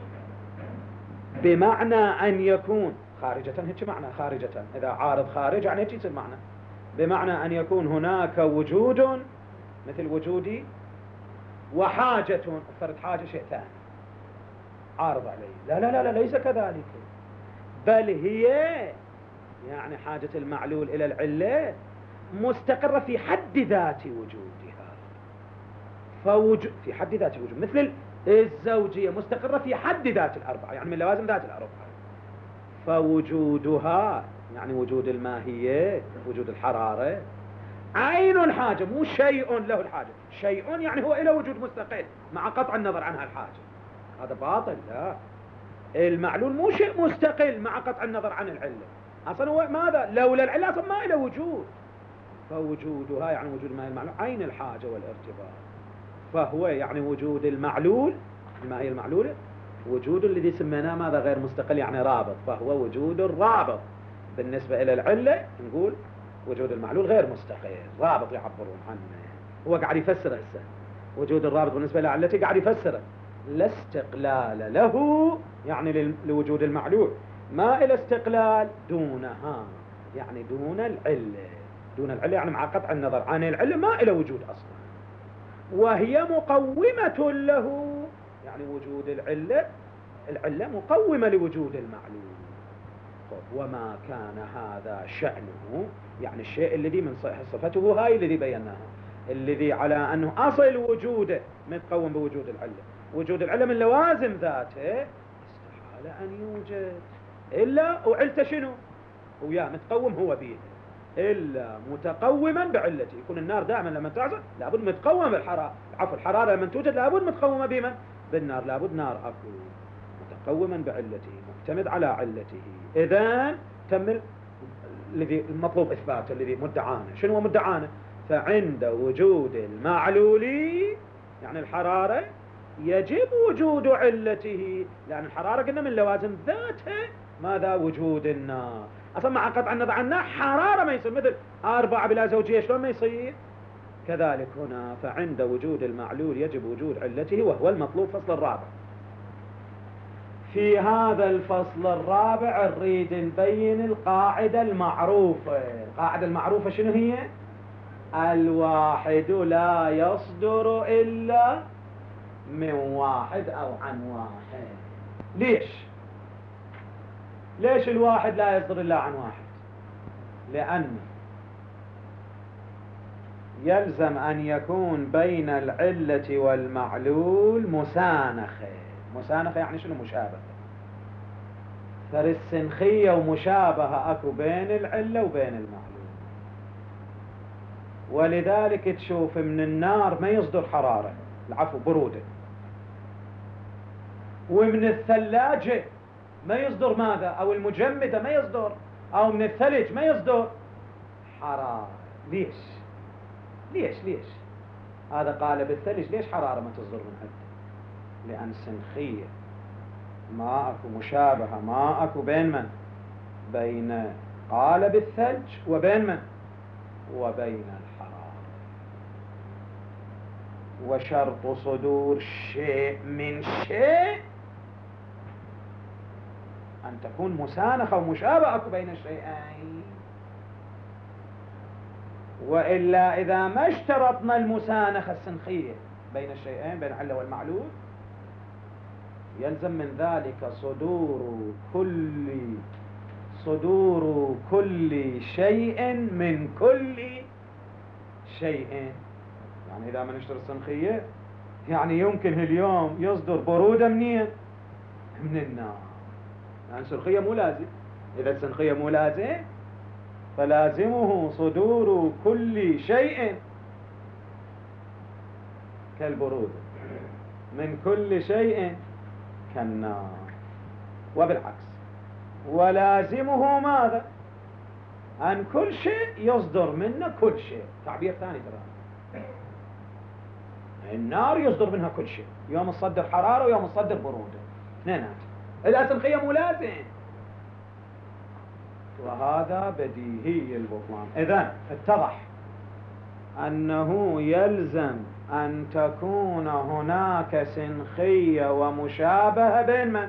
بمعنى أن يكون خارجة. هيك معنى خارجة، إذا عارض خارج يعني هيك يصير معنى، بمعنى أن يكون هناك وجود مثل وجودي وحاجة، افترض حاجة شيء ثاني عارض عليه. لا لا لا لا ليس كذلك، بل هي يعني حاجة المعلول إلى العلة مستقرة في حد ذات وجودها، في حد ذات وجود، مثل الزوجية مستقرة في حد ذات الأربعة، يعني من لوازم ذات الأربعة. فوجودها يعني وجود الماهية، وجود الحرارة، عين الحاجة، مو شيء له الحاجة. شيء يعني هو له وجود مستقل مع قطع النظر عنها الحاجة، هذا باطل. لا، المعلول مو شيء مستقل مع قطع النظر عن العلة. أصلا هو ماذا؟ لولا العلة أصلا ما له وجود. فوجودها يعني وجود ما المعلول عين الحاجة والارتباط. فهو يعني وجود المعلول، الماهية المعلولة، وجود الذي سميناه ماذا؟ غير مستقل، يعني رابط. فهو وجود الرابط. بالنسبة إلى العلة نقول وجود المعلول غير مستقل، رابط يعبرون عنه. هو قاعد يفسر هسه وجود الرابط بالنسبة إلى علته، قاعد يفسره لا استقلال له يعني لوجود المعلول، ما إلى استقلال دونها، يعني دون العلة. دون العلة يعني مع قطع النظر عن العلة ما إلى وجود أصلا. وهي مقومة له، يعني وجود العلة، العلة مقومة لوجود المعلول. وما كان هذا شأنه، يعني الشيء الذي من صفته هاي الذي بيناها، الذي على أنه أصل وجوده متقوم بوجود العلة. وجود العلة من لوازم ذاته، استحال أن يوجد إلا وعلته شنو؟ ويا متقوم هو به، إلا متقوما بعلته. يكون النار دائما لما تعزل لابد متقوم بالحرارة، عفوا الحرارة لما توجد لابد متقومة بمن؟ بالنار. لابد نار أكو متقوما بعلته، معتمد على علته. إذن تم الذي المطلوب إثباته، الذي مدعانه. شنو هو مدعانه؟ فعند وجود المعلول يعني الحرارة يجب وجود علته، لأن الحرارة قلنا من لوازم ذاتها ماذا؟ وجود النار. أصلا مع قطع النظر عن النار حرارة ما يصير، مثل 4 بلا زوجية شلون ما يصير؟ كذلك هنا فعند وجود المعلول يجب وجود علته، وهو المطلوب. فصل الرابع. في هذا الفصل الرابع نريد نبين القاعدة المعروفة. القاعدة المعروفة شنو هي؟ الواحد لا يصدر إلا من واحد أو عن واحد. ليش الواحد لا يصدر إلا عن واحد؟ لأن يلزم أن يكون بين العلة والمعلول مسانخة. مسانخة يعني شنو؟ مشابهة. فالسنخية ومشابهة أكو بين العلة وبين المعلول. ولذلك تشوف من النار ما يصدر حرارة، العفو برودة. ومن الثلاجة ما يصدر ماذا؟ أو المجمدة ما يصدر، أو من الثلج ما يصدر حرارة. ليش هذا قال بالثلج ليش حرارة ما تصدر من عنده؟ لأن سنخية ما أكو مشابهة، ما أكو بين من؟ بين قال بالثلج وبين من؟ وبين الحرارة. وشرط صدور شيء من شيء أن تكون مسانخة ومشابهة أكو بين الشيئين. وإلا إذا ما اشترطنا المسانخة السنخية بين الشيئين، بين العلة والمعلول، يلزم من ذلك صدور كل شيء من كل شيء. يعني إذا ما نشترط السنخية يعني يمكن اليوم يصدر برودة منين؟ من النار. يعني السنخية مو لازم. إذا السنخية مو لازم فلازمه صدور كل شيء كالبرودة من كل شيء كالنار، وبالعكس. ولازمه ماذا؟ أن كل شيء يصدر منه كل شيء. تعبير ثاني ترى، النار يصدر منها كل شيء، يوم تصدر حرارة ويوم تصدر برودة، اثنينات. السنخية مو لازم، وهذا بديهي البطلان. إذن اتضح أنه يلزم أن تكون هناك سنخية ومشابهة بين من؟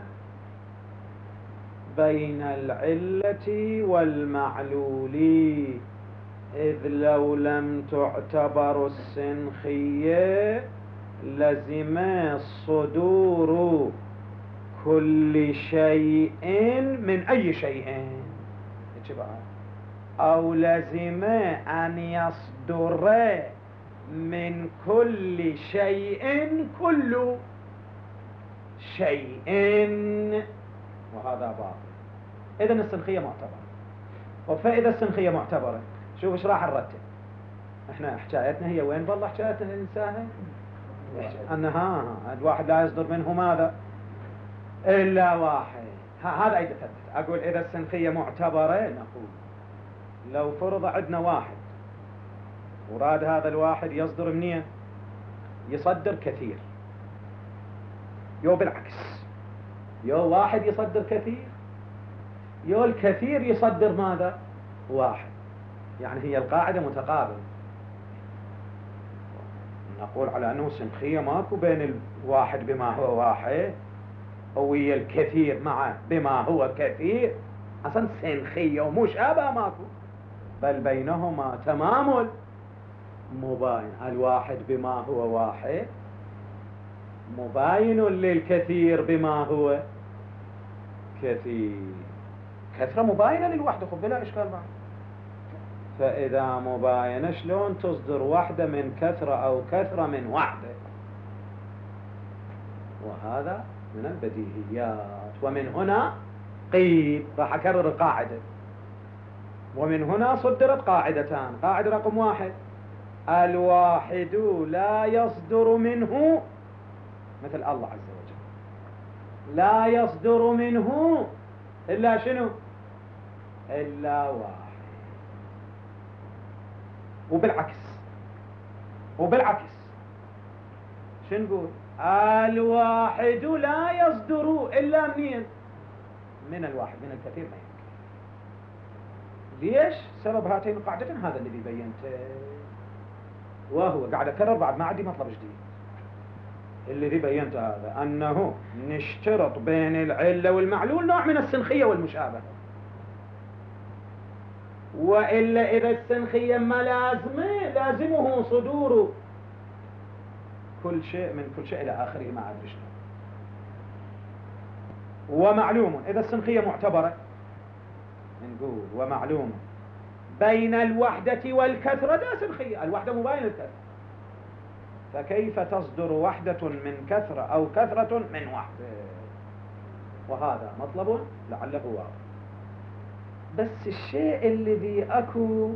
بين العلة والمعلول. إذ لو لم تعتبر السنخية لزم صدور كل شيء من أي شيء، أو لزم أن يصدر من كل شيء كل شيء، وهذا باطل. إذا السنخية معتبرة. فإذا السنخية معتبرة، شوف ايش راح نرتب. احنا حكايتنا هي وين والله حكايتنا الإنسان؟ أنها الواحد لا يصدر منه ماذا؟ إلا واحد. هذا أيضا ثبت. أقول إذا السنخية معتبرة، نقول لو فرض عندنا واحد وراد هذا الواحد يصدر منين؟ يصدر كثير. يو بالعكس، يو واحد يصدر كثير، يو الكثير يصدر ماذا؟ واحد. يعني هي القاعدة متقابل. نقول على أنه سنخية ماكو بين الواحد بما هو واحد ويا الكثير معه بما هو كثير. أصلا سنخية ومشابهة ماكو، بل بينهما تمام مباين. الواحد بما هو واحد مباين للكثير بما هو كثير. كثرة مباينة للوحدة، خب بلا إشكال معه. فإذا مباينة شلون تصدر وحدة من كثرة أو كثرة من وحدة؟ وهذا من البديهيات. ومن هنا قيل، راح أكرر القاعدة، ومن هنا صدرت قاعدتان. قاعدة رقم 1: الواحد لا يصدر منه، مثل الله عز وجل، لا يصدر منه إلا شنو؟ إلا واحد. وبالعكس شو نقول؟ الواحد لا يصدر إلا منين؟ من الواحد، من الكثير ما يمكن. ليش؟ سبب هاتين القاعدتين هذا الذي بينته، وهو قاعد أكرر بعد ما عندي مطلب جديد. الذي بينته هذا أنه نشترط بين العلة والمعلول نوع من السنخية والمشابهة، وإلا إذا السنخية ما لازمه صدور كل شيء من كل شيء إلى آخره ما أدري شنو. ومعلوم إذا السنخية معتبرة، نقول ومعلوم بين الوحدة والكثرة. ده سنخية، الوحدة مباين الكثرة، فكيف تصدر وحدة من كثرة أو كثرة من وحدة؟ وهذا مطلب لعله واضح. بس الشيء الذي أكو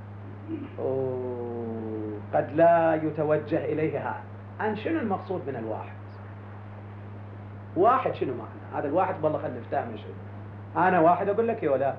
قد لا يتوجه إليه هذا، عن شنو المقصود من الواحد؟ واحد شنو معنى؟ هذا الواحد والله خلينا نفتهم شنو. أنا واحد أقول لك يا ولا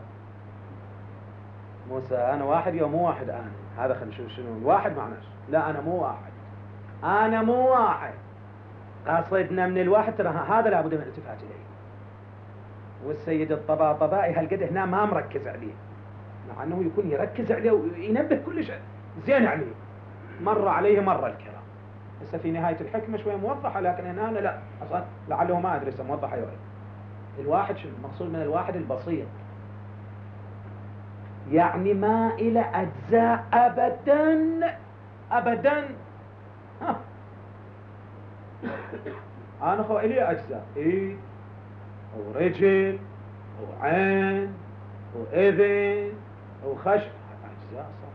موسى أنا واحد يا مو واحد. أنا هذا خلينا نشوف شنو الواحد معناه. لا أنا مو واحد، أنا مو واحد. قصدنا من الواحد ترى هذا لابد من الالتفات إليه. والسيد الطباطبائي هالقد هنا ما مركز عليه، مع أنه يكون يركز عليه وينبه كل شيء زين عليه. مر عليه مر الكرام. هسه في نهاية الحكمة شوية موضحة، لكن هنا أنا لا أصلا لعله ما أدري موضحة يا ولد. الواحد شنو المقصود من الواحد؟ البسيط، يعني ما إلى أجزاء أبدا أبدا. أنا خو إلي أجزاء، إيد ورجل وعين وإذن وخشب، أجزاء صح.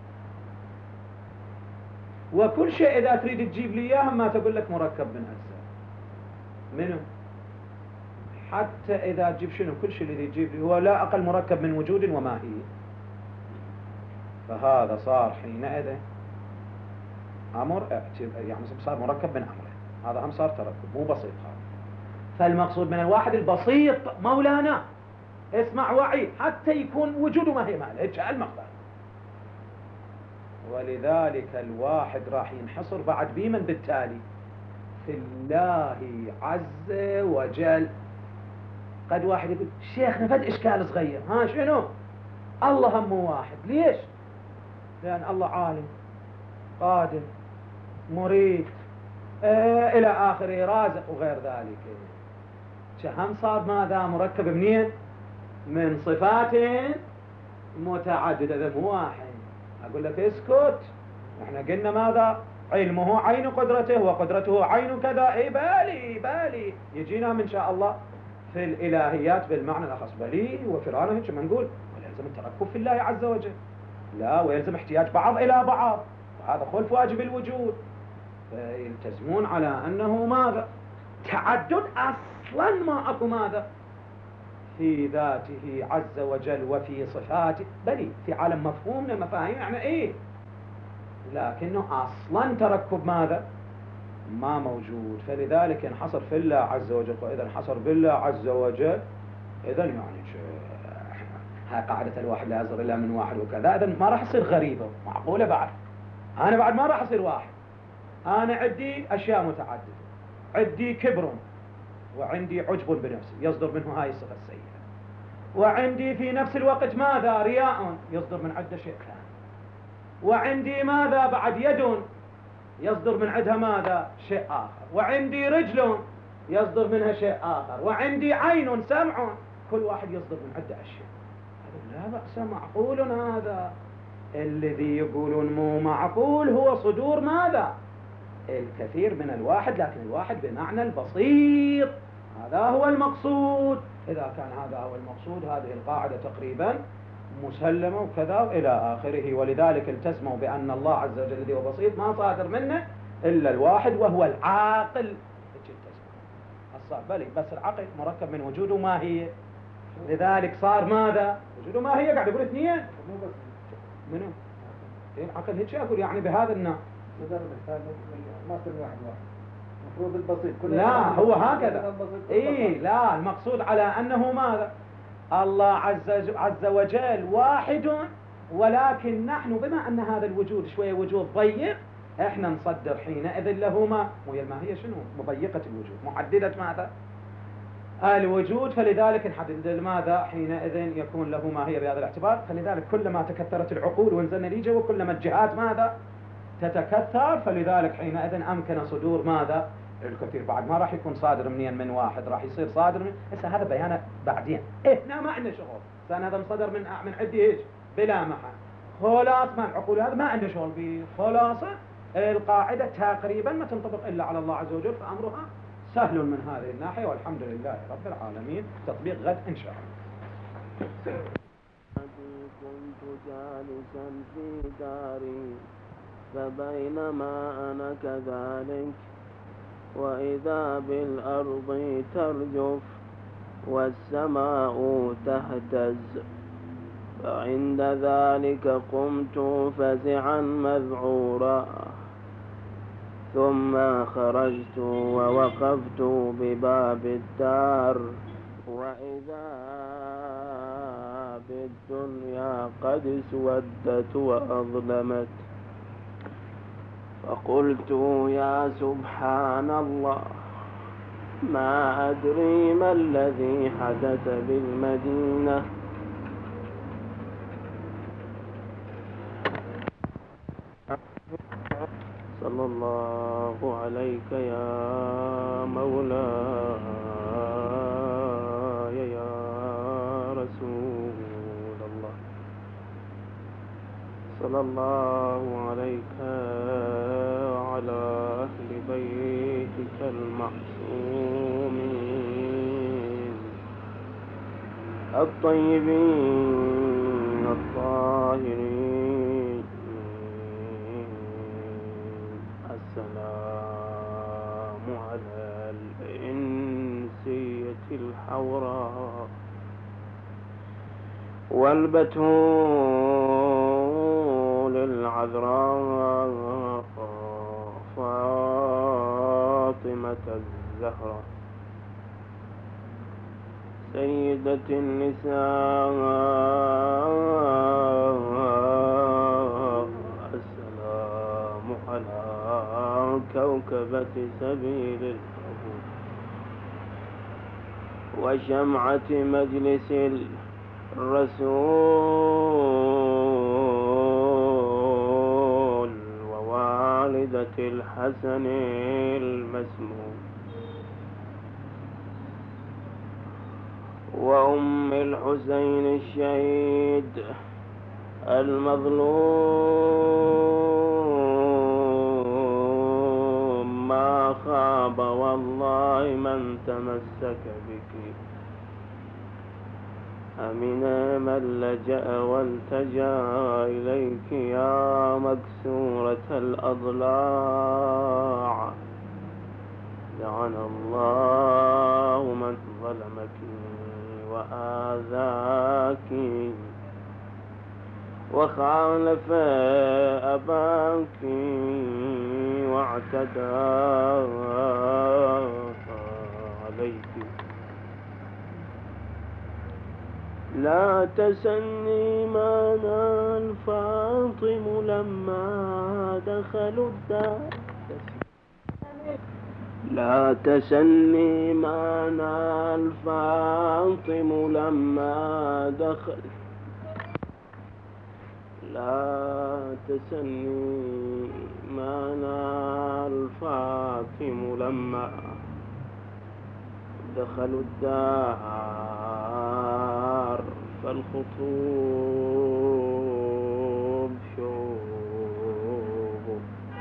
وكل شيء إذا تريد تجيب لي إياه ما تقول لك مركب من أجزاء. منو؟ حتى إذا تجيب شنو كل شيء الذي تجيب لي هو لا أقل مركب من وجود وماهية، فهذا صار حينئذ أمر يعني صار مركب من أمرين. هذا هم صار تركب مو بسيط هذا. فالمقصود من الواحد البسيط مولانا، اسمع وعي، حتى يكون وجوده ما هي ماله، هيك المقدار. ولذلك الواحد راح ينحصر بعد بمن بالتالي؟ في الله عز وجل. قد واحد يقول شيخنا فد إشكال صغير، ها شنو؟ الله هم واحد. ليش؟ لأن الله عالم قادر مريد إلى آخره، رازق وغير ذلك. شهم صار ماذا؟ مركب منين؟ من صفات متعددة. إذا مو واحد أقول لك اسكت، احنا قلنا ماذا؟ علمه عين قدرته وقدرته عين كذا. اي بالي يجينا من شاء الله في الإلهيات بالمعنى الأخص. بلي وفرعون هيك ما نقول، ويلزم التركب في الله عز وجل، لا ويلزم احتياج بعض إلى بعض، وهذا خلف واجب الوجود. فيلتزمون على أنه ماذا؟ تعدد أصلا ما أكو ماذا في ذاته عز وجل وفي صفاته، بل في عالم مفهومنا مفاهيم يعني إيه، لكنه أصلا تركب ماذا ما موجود. فلذلك ينحصر في الله عز وجل. وإذا انحصر بالله عز وجل إذا يعني هاي قاعدة الواحد لا يصدر إلا من واحد وكذا، إذا ما راح يصير غريبة معقولة. بعد أنا بعد ما راح أصير واحد، أنا عندي أشياء متعددة، عندي كبر وعندي عجب بنفسي يصدر منه هاي الصفة السيئة، وعندي في نفس الوقت ماذا رياء يصدر من عدة شيء ثاني، وعندي ماذا بعد يد يصدر من عندها ماذا شيء آخر، وعندي رجل يصدر منها شيء آخر، وعندي عين سمع، كل واحد يصدر من عدة أشياء. لا بأس معقول هذا. الذي يقولون مو معقول هو صدور ماذا الكثير من الواحد، لكن الواحد بمعنى البسيط، هذا هو المقصود. إذا كان هذا هو المقصود هذه القاعدة تقريبا مسلمة وكذا إلى آخره. ولذلك التزموا بأن الله عز وجل الذي هو بسيط ما صادر منه إلا الواحد وهو العاقل. الصار بلي بس العقل مركب من وجود وماهية، لذلك صار ماذا وجود وماهية. قاعد يقول اثنين مو بس منو العقل هيك أقول يعني بهذا النوع ما كل واحد المفروض البسيط كل لا هو هكذا. اي لا المقصود على انه ماذا الله عز وجل واحد، ولكن نحن بما ان هذا الوجود شويه وجود ضيق احنا نصدر حينئذ له ما وهي الماهيه شنو مضيقه الوجود محدده ماذا الوجود، فلذلك نحدد ماذا حينئذ يكون له ماهيه بهذا الاعتبار. فلذلك كلما تكثرت العقول ونزلنا ليجا وكلما الجهات ماذا تتكثر، فلذلك حينئذ امكن صدور ماذا الكثير. بعد ما راح يكون صادر منين من واحد، راح يصير صادر من هسه هذا بيانه بعدين. احنا ما عندنا شغل، لان هذا مصدر من عندي هيك بلا محل. خلاص ما العقول هذا ما عنده شغل به. خلاصه القاعده تقريبا ما تنطبق الا على الله عز وجل، فامرها سهل من هذه الناحيه، والحمد لله رب العالمين. تطبيق غد ان شاء الله. كنت جالسا في داري فبينما أنا كذلك وإذا بالأرض ترجف والسماء تهتز، فعند ذلك قمت فزعا مذعورا، ثم خرجت ووقفت بباب الدار وإذا بالدنيا قد اسودت وأظلمت، فقلت يا سبحان الله ما أدري ما الذي حدث بالمدينة. صلى الله عليك يا مولاي يا رسول الله، صلى الله عليك وعلى أهل بيتك المعصومين الطيبين الطاهرين. السلام على الإنسية الحوراء والبتول العذراء فاطمة الزهراء سيدة النساء. السلام على كوكبة سبيل القبول وشمعة مجلس الرسول ووالدة الحسن المسموم وأم الحسين الشهيد المظلوم ما خاب والله من تمسك بك. أمن من لجأ والتجأ إليك يا مكسورة الأضلاع لعن الله من ظلمك وآذاك وخالف أباك واعتدى عليك. لا تسني ما نال فاطم لما دخلوا الدار. لا تسني ما نال فاطم لما دخل. لا تسني ما نال فاطم لما دخلوا الدار فالخطوب شوب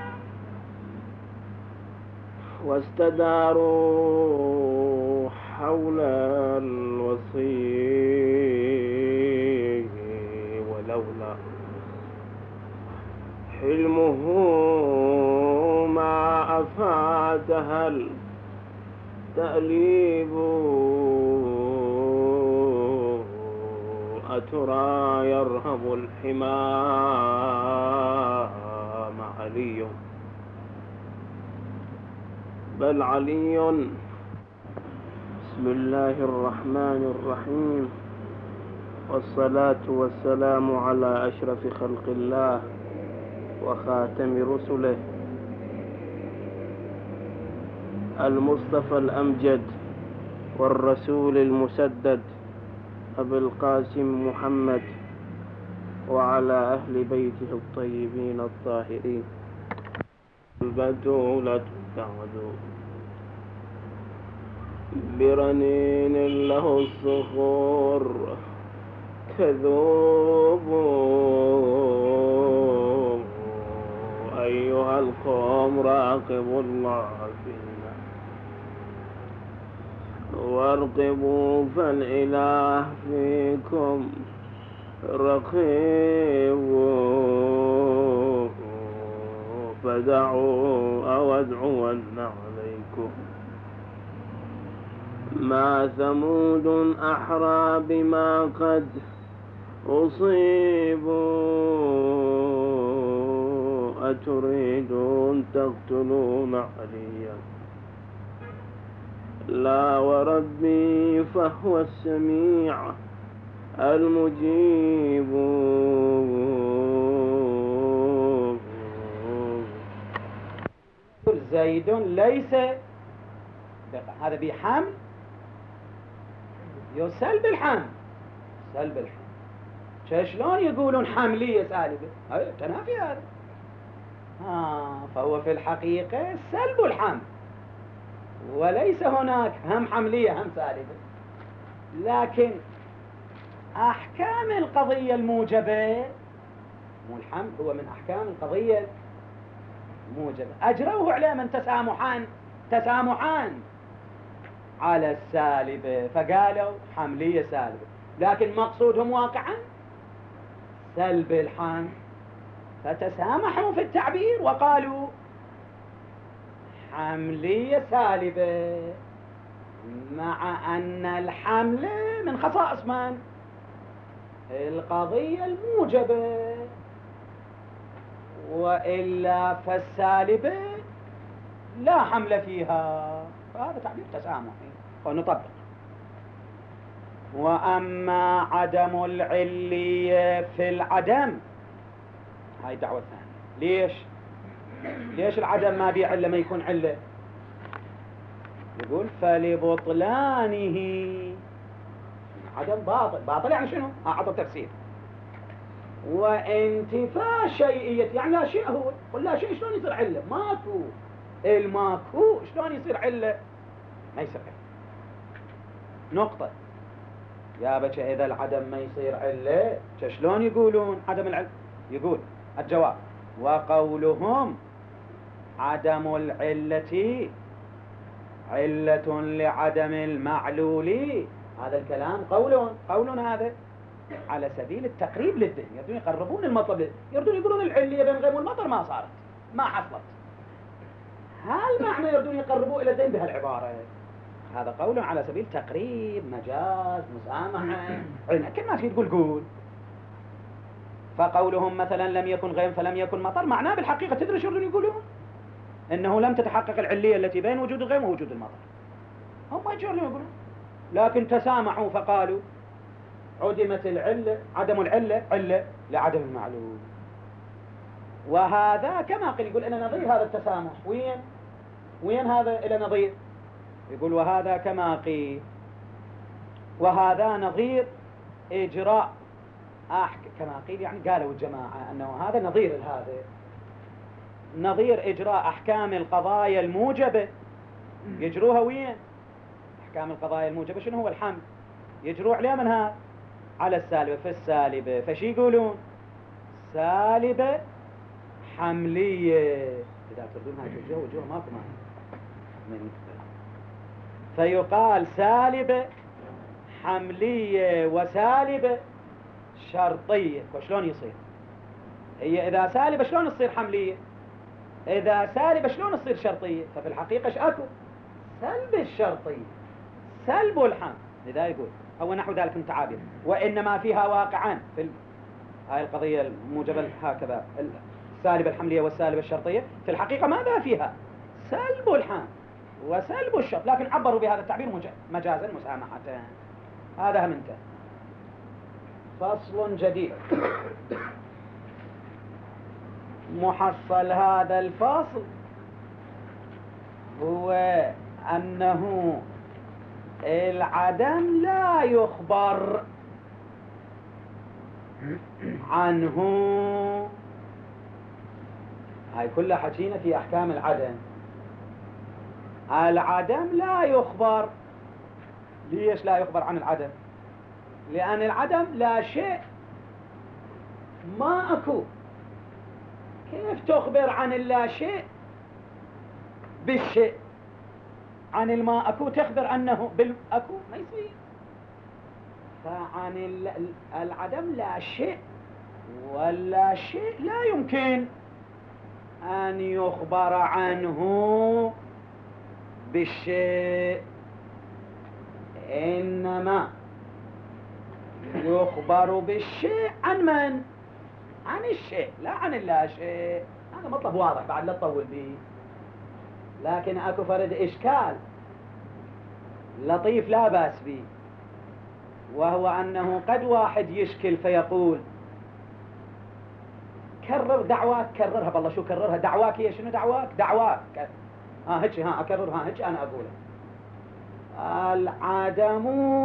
واستداروا حول الوصي ولولا حلمه ما أفادها التأليب أترى يرهب الحمام علي بل علي. بسم الله الرحمن الرحيم والصلاة والسلام على أشرف خلق الله وخاتم رسله المصطفى الأمجد والرسول المسدد أبي القاسم محمد وعلى أهل بيته الطيبين الطاهرين. البتولة تعدو برنين له الصخور كذوب أيها القوم راقبوا الله فينا وارقبوا فالإله فيكم رقيب فدعوا أو ادعوا عليكم ما ثمود أحرى بما قد أصيبوا أتريدون تقتلون عليا لا وربي فهو السميع المجيب. زيد ليس هذا بحمل يسلب الحمل سلب الحمل. شلون يقولون حملية سالبة؟ تنافي هذا. فهو في الحقيقة سلب الحمل وليس هناك هم حملية هم سالبة. لكن أحكام القضية الموجبة مو الحمل هو من أحكام القضية الموجبة أجروه عليه من تسامحان على السالبة فقالوا حملية سالبة. لكن مقصودهم واقعا سلب الحمل فتسامحوا في التعبير وقالوا حملية سالبة مع أن الحمل من خصائص من؟ القضية الموجبة وإلا فالسالبة لا حمل فيها. فهذا تعبير تسامحي ونطبق. وأما عدم العلية في العدم هاي دعوة ثانية. ليش العدم ما بيه علة ما يكون علة؟ يقول فلبطلانه عدم باطل يعني شنو؟ أعطى تفسير. وانتفاء شيئية يعني لا شيء هو قل لا شيء شلون يصير علة؟ ماكو. الماكو شلون يصير علة؟ ما يصير علة. نقطة. يا بچه إذا العدم ما يصير علة شلون يقولون عدم العلة؟ يقول الجواب وقولهم عدم العلة علة لعدم المعلول. هذا الكلام قول هذا على سبيل التقريب للذهن. يردون يقربون المطلب، يردون يقولون العلة بين غيم والمطر ما صارت ما حصلت. هل معنى يردون يقربوا إلى الدين بهالعبارة؟ هذا قول على سبيل تقريب، مجاز، مسامحة، كل ما تقول قول. فقولهم مثلا لم يكن غيم فلم يكن مطر، معناه بالحقيقة تدري شو يردون يقولون؟ إنه لم تتحقق العلية التي بين وجود الغيم ووجود المطر. هم ما يجرون يقولون، لكن تسامحوا فقالوا عدمت العلة، عدم العلة علة لعدم المعلوم. وهذا كما قيل، يقول أنا نظير هذا التسامح. وين هذا إلى نظير؟ يقول وهذا كما قيل، وهذا نظير إجراء كما قيل، يعني قالوا الجماعة أنه هذا نظير هذا، نظير إجراء أحكام القضايا الموجبة. يجروها وين؟ أحكام القضايا الموجبة شنو هو الحمل؟ يجروا عليه من هذا؟ على السالبة. في السالبة فشي يقولون؟ سالبة حملية. إذا تردون هاي وجوه ماكو من فيقال سالبة حملية وسالبة شرطية. وشلون يصير؟ هي إذا سالبة شلون تصير حملية؟ إذا سالبة شلون تصير شرطية؟ ففي الحقيقة ايش اكو؟ سلب الشرطية، سلب الحمل. لذا يقول أو نحو ذلك من تعابير، وإنما فيها واقعان في هاي القضية الموجبة هكذا، السالبة الحملية والسالبة الشرطية. في الحقيقة ماذا فيها؟ سلب الحمل وسلب الشرط، لكن عبروا بهذا التعبير مجازا مسامحة. هذا هم انتهى. فصل جديد. محصل هذا الفصل هو أنه العدم لا يخبر عنه. هاي كلها حكينا في أحكام العدم. العدم لا يخبر. ليش لا يخبر عن العدم؟ لأن العدم لا شيء، ما أكو. كيف تخبر عن اللا شيء بالشيء؟ عن الماء أكو تخبر أنه بالأكو؟ ما يصير. فعن العدم لا شيء، ولا شيء لا يمكن أن يخبر عنه بالشيء، إنما يخبر بالشيء عن من؟ عن الشيء، لا عن اللا شيء. هذا مطلب واضح بعد لا تطول به، لكن اكو فرد إشكال لطيف لا بأس به، وهو أنه قد واحد يشكل فيقول كرر دعواك، كررها. بالله شو كررها؟ دعواك هي شنو دعواك؟ دعواك هيك، أكررها هيك أنا أقولها. العدم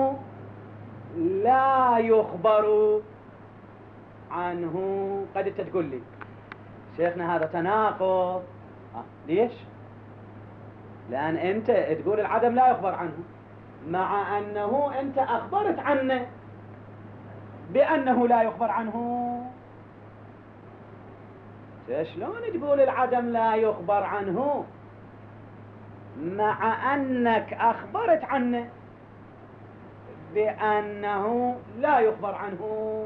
لا يخبر عنه. قد انت تقول لي شيخنا هذا تناقض. ليش؟ لأن أنت تقول العدم لا يخبر عنه، مع أنه أنت أخبرت عنه بأنه لا يخبر عنه. شلون تقول العدم لا يخبر عنه مع أنك أخبرت عنه بأنه لا يخبر عنه؟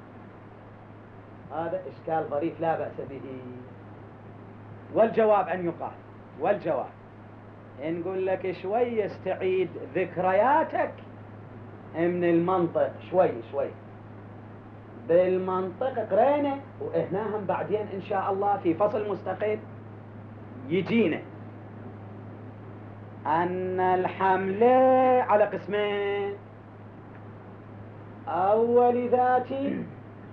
هذا إشكال ظريف لا بأس به. والجواب أن يقال، والجواب نقول لك شوي استعيد ذكرياتك من المنطق شوي بالمنطق قرينا، وإهناهم بعدين إن شاء الله في فصل مستقل يجينا أن الحملة على قسمين: أول ذاتي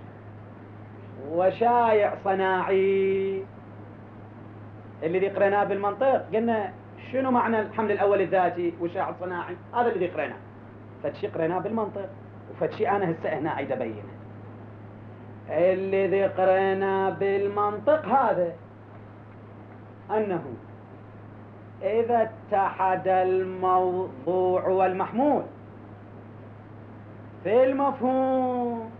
وشايع صناعي. اللي قريناه بالمنطق قلنا شنو معنى الحمل الأول الذاتي والشايع الصناعي؟ هذا اللي قريناه. فدشي قريناه بالمنطق، وفدشي أنا هسه هنا عيد أبينه. اللي قريناه بالمنطق هذا أنه إذا اتحد الموضوع والمحمول في المفهوم،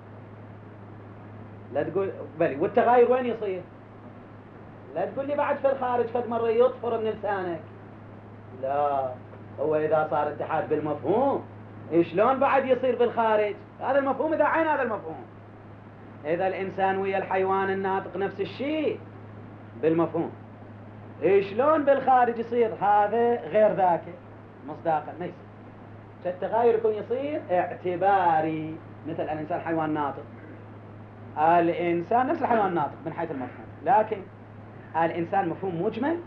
لا تقول بلي والتغاير وين يصير؟ لا تقول لي بعد في الخارج فد مرة يطفر من لسانك. لا، هو إذا صار اتحاد بالمفهوم شلون بعد يصير بالخارج؟ هذا المفهوم إذا عين هذا المفهوم. إذا الإنسان ويا الحيوان الناطق نفس الشيء بالمفهوم، شلون بالخارج يصير هذا غير ذاك مصداقا؟ ما يصير. فالتغاير يكون يصير اعتباري، مثل الإنسان حيوان ناطق. الإنسان نفس الحيوان الناطق من حيث المفهوم، لكن الإنسان مفهوم مجمل،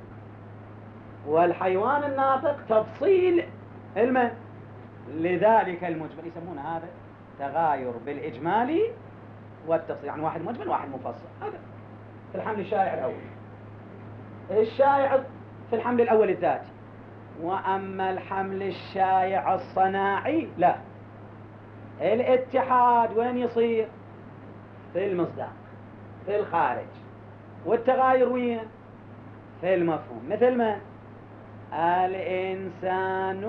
والحيوان الناطق تفصيل المن، لذلك المجمل يسمون هذا تغاير بالإجمالي والتفصيل، يعني واحد مجمل واحد مفصل. هذا في الحمل الشائع الأول. الشائع في الحمل الأول الذاتي. وأما الحمل الشائع الصناعي لا، الاتحاد وين يصير؟ في المصداق، في الخارج، والتغاير وين؟ في المفهوم. مثل ما الإنسان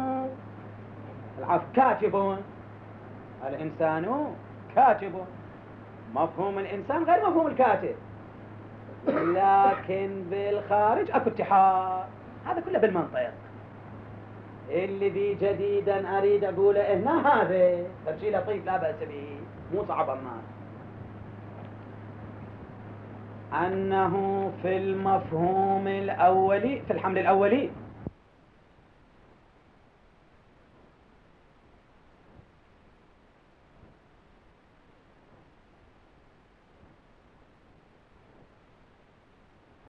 كاتب، الإنسان كاتب، مفهوم الإنسان غير مفهوم الكاتب، لكن بالخارج أكو اتحاد. هذا كله بالمنطق. الذي جديدا أريد أقوله هنا هذا تمشي لطيف لا بأس به، مو صعب الناس، أنه في المفهوم الأولي، في الحمل الأولي